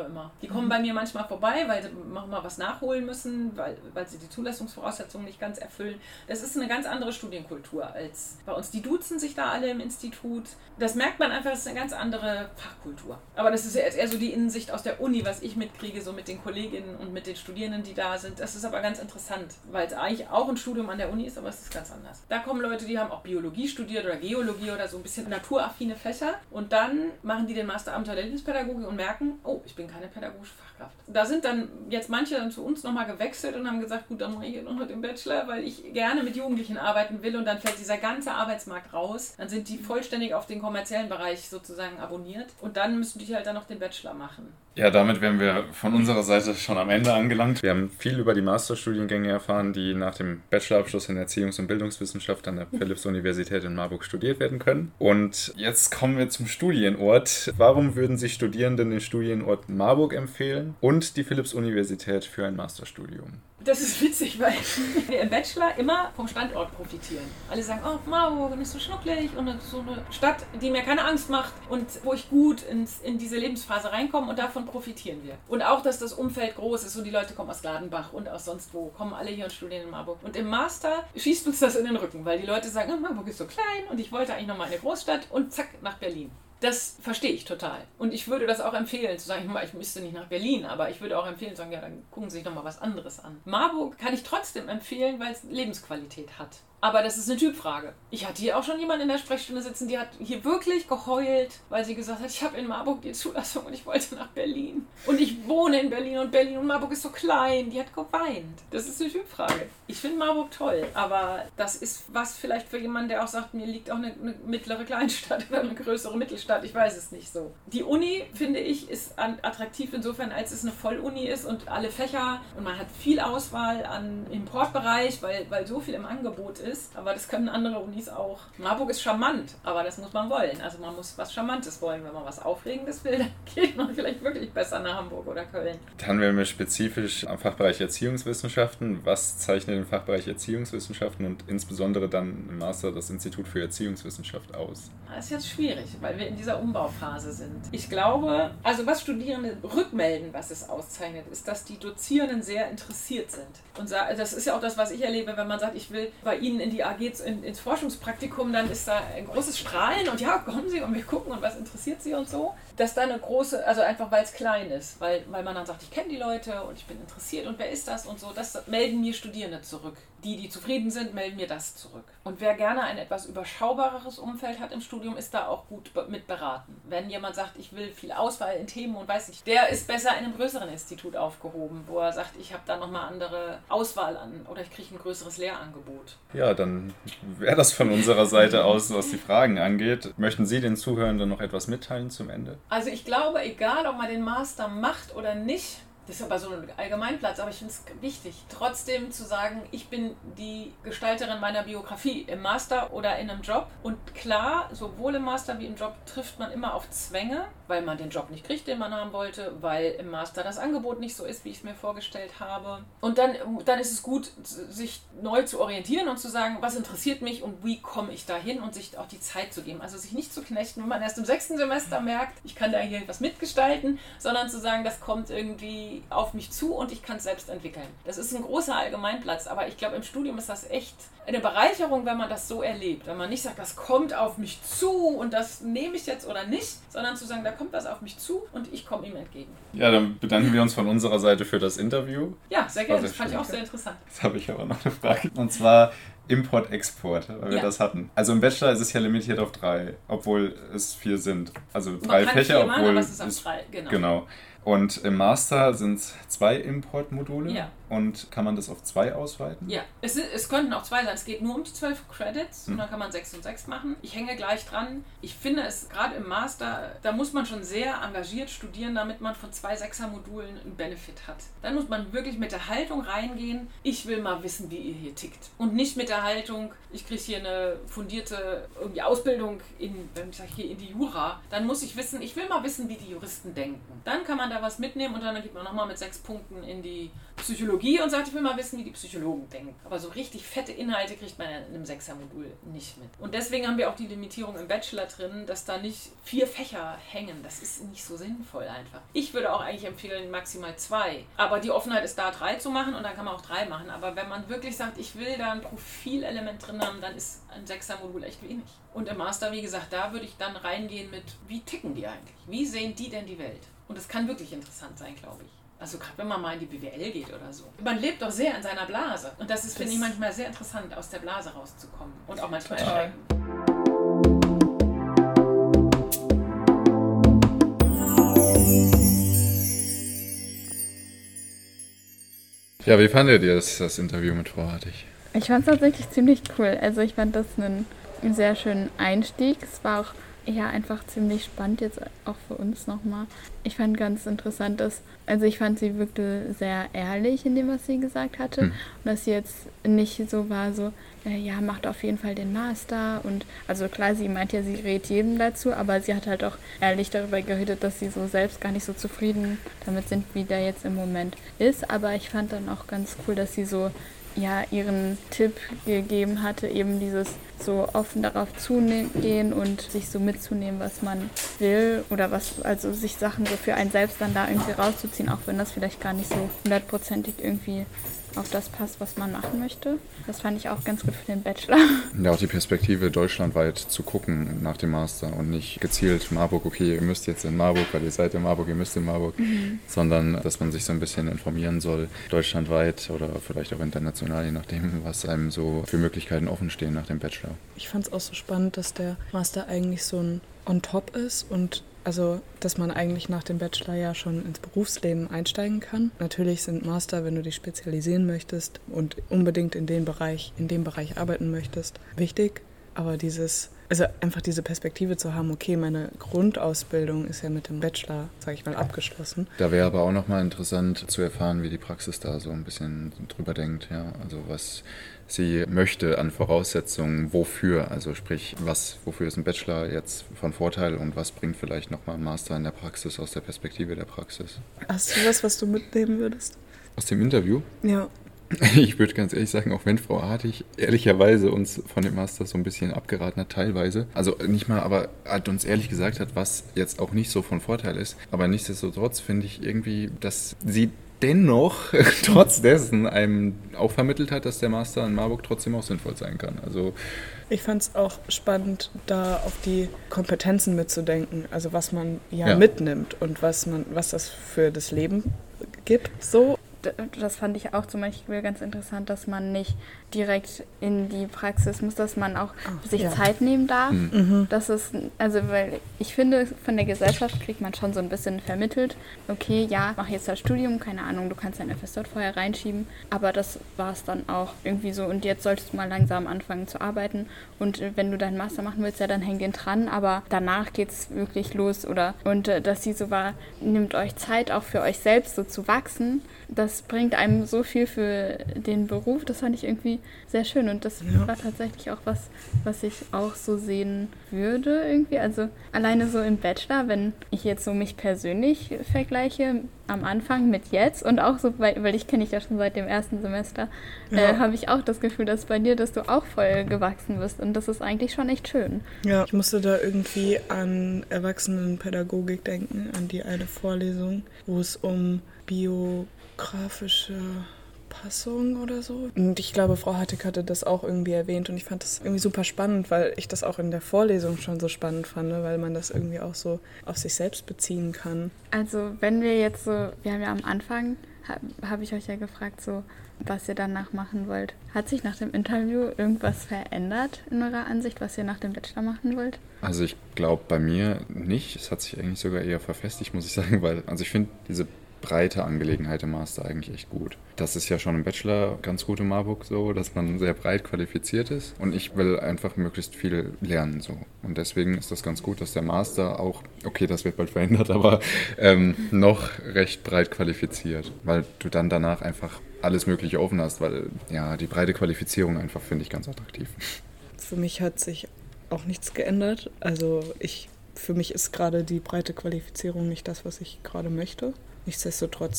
immer. Die kommen bei mir manchmal vorbei, weil sie mal was nachholen müssen, weil sie die Zulassungsvoraussetzungen nicht ganz erfüllen. Das ist eine ganz andere Studienkultur als bei uns. Die duzen sich da alle im Institut. Das merkt man einfach, das ist eine ganz andere Fachkultur. Aber das ist ja jetzt eher so die Innensicht aus der Uni, was ich mitkriege, so mit den Kolleginnen und mit den Studierenden, die da sind. Das ist aber ganz interessant, weil es eigentlich auch ein Studium an der Uni ist, aber es ist ganz anders. Da kommen Leute, die haben auch Biologie studiert oder Geologie oder so ein bisschen naturaffine Fächer und dann machen die den Master Abenteuer der Lebenspädagogik und merken, oh, ich bin keine pädagogische Fachkraft. Da sind dann jetzt manche dann zu uns nochmal gewechselt und haben gesagt, gut, dann mache ich noch den Bachelor, weil ich gerne mit Jugendlichen arbeiten will und dann fällt dieser ganze Arbeitsmarkt raus. Dann sind die vollständig auf den kommerziellen Bereich sozusagen abonniert und dann müssen die halt dann noch den Bachelor machen. Ja, damit wären wir von unserer Seite schon am Ende angelangt. Wir haben viel über die Masterstudiengänge erfahren, die nach dem Bachelorabschluss in Erziehungs- und Bildungswissenschaft an der Philipps-Universität in Marburg studiert werden können. Und jetzt kommen wir zum Studienort. Warum würden Sie Studierenden den Studienort Marburg empfehlen und die Philipps-Universität für ein Masterstudium? Das ist witzig, weil wir im Bachelor immer vom Standort profitieren. Alle sagen, oh, Marburg ist so schnucklig und so eine Stadt, die mir keine Angst macht und wo ich gut in diese Lebensphase reinkomme und davon profitieren wir. Und auch, dass das Umfeld groß ist und die Leute kommen aus Gladenbach und aus sonst wo, kommen alle hier und studieren in Marburg. Und im Master schießt uns das in den Rücken, weil die Leute sagen, oh, Marburg ist so klein und ich wollte eigentlich nochmal in eine Großstadt und zack, nach Berlin. Das verstehe ich total. Und ich würde das auch empfehlen, zu sagen, ich müsste nicht nach Berlin, aber ich würde auch empfehlen, zu sagen, ja, dann gucken Sie sich doch mal was anderes an. Marburg kann ich trotzdem empfehlen, weil es Lebensqualität hat. Aber das ist eine Typfrage. Ich hatte hier auch schon jemanden in der Sprechstunde sitzen, die hat hier wirklich geheult, weil sie gesagt hat, ich habe in Marburg die Zulassung und ich wollte nach Berlin. Und ich wohne in Berlin und Marburg ist so klein. Die hat geweint. Das ist eine Typfrage. Ich finde Marburg toll, aber das ist was vielleicht für jemanden, der auch sagt, mir liegt auch eine mittlere Kleinstadt oder eine größere Mittelstadt. Ich weiß es nicht so. Die Uni, finde ich, ist attraktiv insofern, als es eine Volluni ist und alle Fächer und man hat viel Auswahl an Importbereich, weil so viel im Angebot ist. Aber das können andere Unis auch. Marburg ist charmant, aber das muss man wollen. Also man muss was Charmantes wollen. Wenn man was Aufregendes will, dann geht man vielleicht wirklich besser nach Hamburg oder Köln. Dann wären wir spezifisch am Fachbereich Erziehungswissenschaften. Was zeichnet den Fachbereich Erziehungswissenschaften und insbesondere dann im Master das Institut für Erziehungswissenschaft aus? Das ist jetzt schwierig, weil wir in dieser Umbauphase sind. Ich glaube, also was Studierende rückmelden, was es auszeichnet, ist, dass die Dozierenden sehr interessiert sind. Und das ist ja auch das, was ich erlebe, wenn man sagt, ich will bei Ihnen in die AG ins Forschungspraktikum, dann ist da ein großes Strahlen und ja, kommen Sie und wir gucken und was interessiert Sie und so. Dass da eine große, also einfach weil es klein ist, weil man dann sagt, ich kenne die Leute und ich bin interessiert und wer ist das und so, das melden mir Studierende zurück. Die zufrieden sind, melden mir das zurück. Und wer gerne ein etwas überschaubareres Umfeld hat im Studium, ist da auch gut mit beraten. Wenn jemand sagt, ich will viel Auswahl in Themen und weiß nicht, der ist besser in einem größeren Institut aufgehoben, wo er sagt, ich habe da nochmal andere Auswahl an oder ich kriege ein größeres Lehrangebot. Ja, dann wäre das von unserer Seite aus, was die Fragen angeht. Möchten Sie den Zuhörenden noch etwas mitteilen zum Ende? Also ich glaube, egal ob man den Master macht oder nicht, das ist aber so ein Allgemeinplatz, aber ich finde es wichtig, trotzdem zu sagen, ich bin die Gestalterin meiner Biografie im Master oder in einem Job. Und klar, sowohl im Master wie im Job trifft man immer auf Zwänge, weil man den Job nicht kriegt, den man haben wollte, weil im Master das Angebot nicht so ist, wie ich es mir vorgestellt habe. Und dann ist es gut, sich neu zu orientieren und zu sagen, was interessiert mich und wie komme ich dahin und sich auch die Zeit zu geben. Also sich nicht zu knechten, wenn man erst im 6. Semester merkt, ich kann da hier was mitgestalten, sondern zu sagen, das kommt irgendwie auf mich zu und ich kann es selbst entwickeln. Das ist ein großer Allgemeinplatz, aber ich glaube, im Studium ist das echt eine Bereicherung, wenn man das so erlebt. Wenn man nicht sagt, das kommt auf mich zu und das nehme ich jetzt oder nicht, sondern zu sagen, da kommt was auf mich zu und ich komme ihm entgegen. Ja, dann bedanken wir uns von unserer Seite für das Interview. Ja, sehr gerne. Das fand ich auch sehr interessant. Jetzt habe ich aber noch eine Frage. Und zwar Import-Export, weil wir das hatten. Also im Bachelor ist es ja limitiert auf 3, obwohl es 4 sind. Also 3 Fächer, obwohl es ist auf 3, genau. Und im Master sind es 2 Importmodule. Ja. Und kann man das auf 2 ausweiten? Ja, es könnten auch 2 sein. Es geht nur um die 12 Credits und dann kann man 6 und 6 machen. Ich hänge gleich dran. Ich finde es gerade im Master, da muss man schon sehr engagiert studieren, damit man von 2 6er-Modulen einen Benefit hat. Dann muss man wirklich mit der Haltung reingehen, ich will mal wissen, wie ihr hier tickt. Und nicht mit der Haltung, ich kriege hier eine fundierte irgendwie Ausbildung wenn ich sage hier in die Jura. Dann muss ich will mal wissen, wie die Juristen denken. Dann kann man da was mitnehmen und dann geht man nochmal mit 6 Punkten in die Psychologie und sagt, ich will mal wissen, wie die Psychologen denken. Aber so richtig fette Inhalte kriegt man in einem 6er-Modul nicht mit. Und deswegen haben wir auch die Limitierung im Bachelor drin, dass da nicht 4 Fächer hängen. Das ist nicht so sinnvoll einfach. Ich würde auch eigentlich empfehlen, maximal 2. Aber die Offenheit ist da, 3 zu machen und dann kann man auch 3 machen. Aber wenn man wirklich sagt, ich will da ein Profilelement drin haben, dann ist ein 6er-Modul echt wenig. Und im Master, wie gesagt, da würde ich dann reingehen mit, wie ticken die eigentlich? Wie sehen die denn die Welt? Und das kann wirklich interessant sein, glaube ich. Also gerade wenn man mal in die BWL geht oder so. Man lebt doch sehr in seiner Blase. Und das ist, finde ich, manchmal sehr interessant, aus der Blase rauszukommen. Und auch manchmal erschreckend. Ja, wie fandet ihr das Interview mit Frau Hartig? Ich fand es tatsächlich ziemlich cool. Also ich fand das einen sehr schönen Einstieg. Es war auch einfach ziemlich spannend jetzt auch für uns nochmal. Ich fand ganz interessant, ich fand, sie wirkte sehr ehrlich in dem, was sie gesagt hatte. Und dass sie jetzt nicht so war, macht auf jeden Fall den Master. Und also klar, sie meint ja, sie rät jedem dazu, aber sie hat halt auch ehrlich darüber geredet, dass sie so selbst gar nicht so zufrieden damit sind, wie der jetzt im Moment ist. Aber ich fand dann auch ganz cool, dass sie so ihren Tipp gegeben hatte, eben dieses so offen darauf zugehen und sich so mitzunehmen, was man will oder also sich Sachen so für einen selbst dann da irgendwie rauszuziehen, auch wenn das vielleicht gar nicht so 100%ig irgendwie auf das passt, was man machen möchte. Das fand ich auch ganz gut für den Bachelor. Ja, auch die Perspektive deutschlandweit zu gucken nach dem Master und nicht gezielt Marburg, okay, ihr müsst jetzt in Marburg, weil ihr seid in Marburg, ihr müsst in Marburg, sondern dass man sich so ein bisschen informieren soll, deutschlandweit oder vielleicht auch international, je nachdem, was einem so für Möglichkeiten offen stehen nach dem Bachelor. Ich fand es auch so spannend, dass der Master eigentlich so ein On-Top ist und also, dass man eigentlich nach dem Bachelor ja schon ins Berufsleben einsteigen kann. Natürlich sind Master, wenn du dich spezialisieren möchtest und unbedingt in dem Bereich arbeiten möchtest, wichtig. Aber einfach diese Perspektive zu haben, okay, meine Grundausbildung ist ja mit dem Bachelor, sage ich mal, abgeschlossen. Da wäre aber auch nochmal interessant zu erfahren, wie die Praxis da so ein bisschen drüber denkt, ja, also was sie möchte an Voraussetzungen, wofür, also sprich, wofür ist ein Bachelor jetzt von Vorteil und was bringt vielleicht nochmal ein Master in der Praxis aus der Perspektive der Praxis. Hast du was du mitnehmen würdest? Aus dem Interview? Ja. Ich würde ganz ehrlich sagen, auch wenn Frau Hartig ehrlicherweise uns von dem Master so ein bisschen abgeraten hat, teilweise, also nicht mal, aber hat uns ehrlich gesagt hat, was jetzt auch nicht so von Vorteil ist, aber nichtsdestotrotz finde ich irgendwie, dass sie dennoch trotz dessen einem auch vermittelt hat, dass der Master in Marburg trotzdem auch sinnvoll sein kann. Also ich fand es auch spannend, da auf die Kompetenzen mitzudenken, also was man mitnimmt und was das für das Leben gibt, so. Das fand ich auch zum Beispiel ganz interessant, dass man nicht direkt in die Praxis muss, dass man auch sich Zeit nehmen darf. Das ist, weil ich finde, von der Gesellschaft kriegt man schon so ein bisschen vermittelt, okay, ja, mach jetzt das Studium, keine Ahnung, du kannst dein FSJ vorher reinschieben, aber das war es dann auch irgendwie so und jetzt solltest du mal langsam anfangen zu arbeiten und wenn du deinen Master machen willst, ja, dann häng den dran, aber danach geht's wirklich los und dass sie so war, nehmt euch Zeit auch für euch selbst so zu wachsen, das bringt einem so viel für den Beruf, das fand ich irgendwie sehr schön und das war tatsächlich auch was ich auch so sehen würde irgendwie, also alleine so im Bachelor, wenn ich jetzt so mich persönlich vergleiche am Anfang mit jetzt und auch so, weil ich kenne dich ja schon seit dem ersten Semester, habe ich auch das Gefühl, dass bei dir, dass du auch voll gewachsen bist und das ist eigentlich schon echt schön. Ja, ich musste da irgendwie an Erwachsenenpädagogik denken, an die eine Vorlesung, wo es um biografische Passung oder so. Und ich glaube, Frau Hartig hatte das auch irgendwie erwähnt und ich fand das irgendwie super spannend, weil ich das auch in der Vorlesung schon so spannend fand, weil man das irgendwie auch so auf sich selbst beziehen kann. Also wenn wir jetzt so, wir haben ja am Anfang, habe ich euch ja gefragt, so was ihr danach machen wollt. Hat sich nach dem Interview irgendwas verändert in eurer Ansicht, was ihr nach dem Bachelor machen wollt? Also ich glaube bei mir nicht. Es hat sich eigentlich sogar eher verfestigt, muss ich sagen, weil ich finde diese breite Angelegenheit im Master eigentlich echt gut. Das ist ja schon im Bachelor ganz gut in Marburg so, dass man sehr breit qualifiziert ist und ich will einfach möglichst viel lernen so. Und deswegen ist das ganz gut, dass der Master auch, okay, das wird bald verändert, aber noch recht breit qualifiziert, weil du dann danach einfach alles Mögliche offen hast, weil ja, die breite Qualifizierung einfach finde ich ganz attraktiv. Für mich hat sich auch nichts geändert. Also für mich ist gerade die breite Qualifizierung nicht das, was ich gerade möchte. Nichtsdestotrotz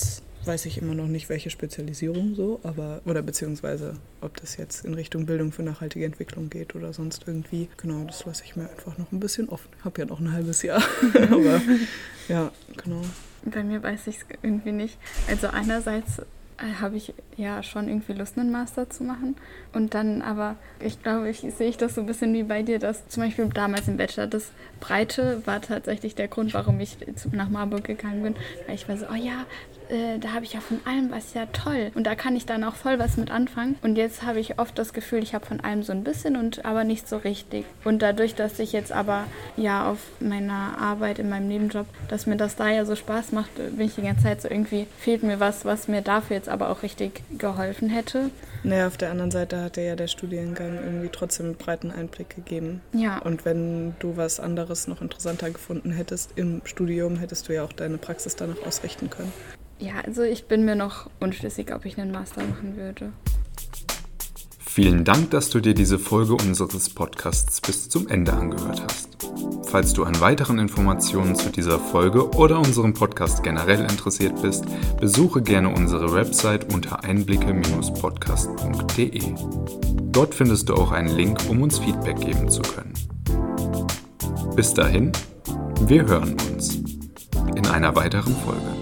weiß ich immer noch nicht, welche Spezialisierung so, oder beziehungsweise ob das jetzt in Richtung Bildung für nachhaltige Entwicklung geht oder sonst irgendwie. Genau, das lasse ich mir einfach noch ein bisschen offen. Ich habe ja noch ein halbes Jahr, aber ja, genau. Bei mir weiß ich es irgendwie nicht. Also einerseits habe ich ja schon irgendwie Lust, einen Master zu machen. Und dann aber, ich glaube, sehe ich das so ein bisschen wie bei dir, dass zum Beispiel damals im Bachelor das Breite war tatsächlich der Grund, warum ich nach Marburg gegangen bin. Weil ich war so, oh ja, da habe ich ja von allem was, ja toll. Und da kann ich dann auch voll was mit anfangen. Und jetzt habe ich oft das Gefühl, ich habe von allem so ein bisschen und aber nicht so richtig. Und dadurch, dass ich jetzt aber ja auf meiner Arbeit, in meinem Nebenjob, dass mir das da ja so Spaß macht, bin ich die ganze Zeit so irgendwie, fehlt mir was mir dafür jetzt aber auch richtig geholfen hätte. Naja, auf der anderen Seite hat dir ja der Studiengang irgendwie trotzdem einen breiten Einblick gegeben. Ja. Und wenn du was anderes noch interessanter gefunden hättest im Studium, hättest du ja auch deine Praxis danach ausrichten können. Ja, also ich bin mir noch unschlüssig, ob ich einen Master machen würde. Vielen Dank, dass du dir diese Folge unseres Podcasts bis zum Ende angehört hast. Falls du an weiteren Informationen zu dieser Folge oder unserem Podcast generell interessiert bist, besuche gerne unsere Website unter einblicke-podcast.de. Dort findest du auch einen Link, um uns Feedback geben zu können. Bis dahin, wir hören uns in einer weiteren Folge.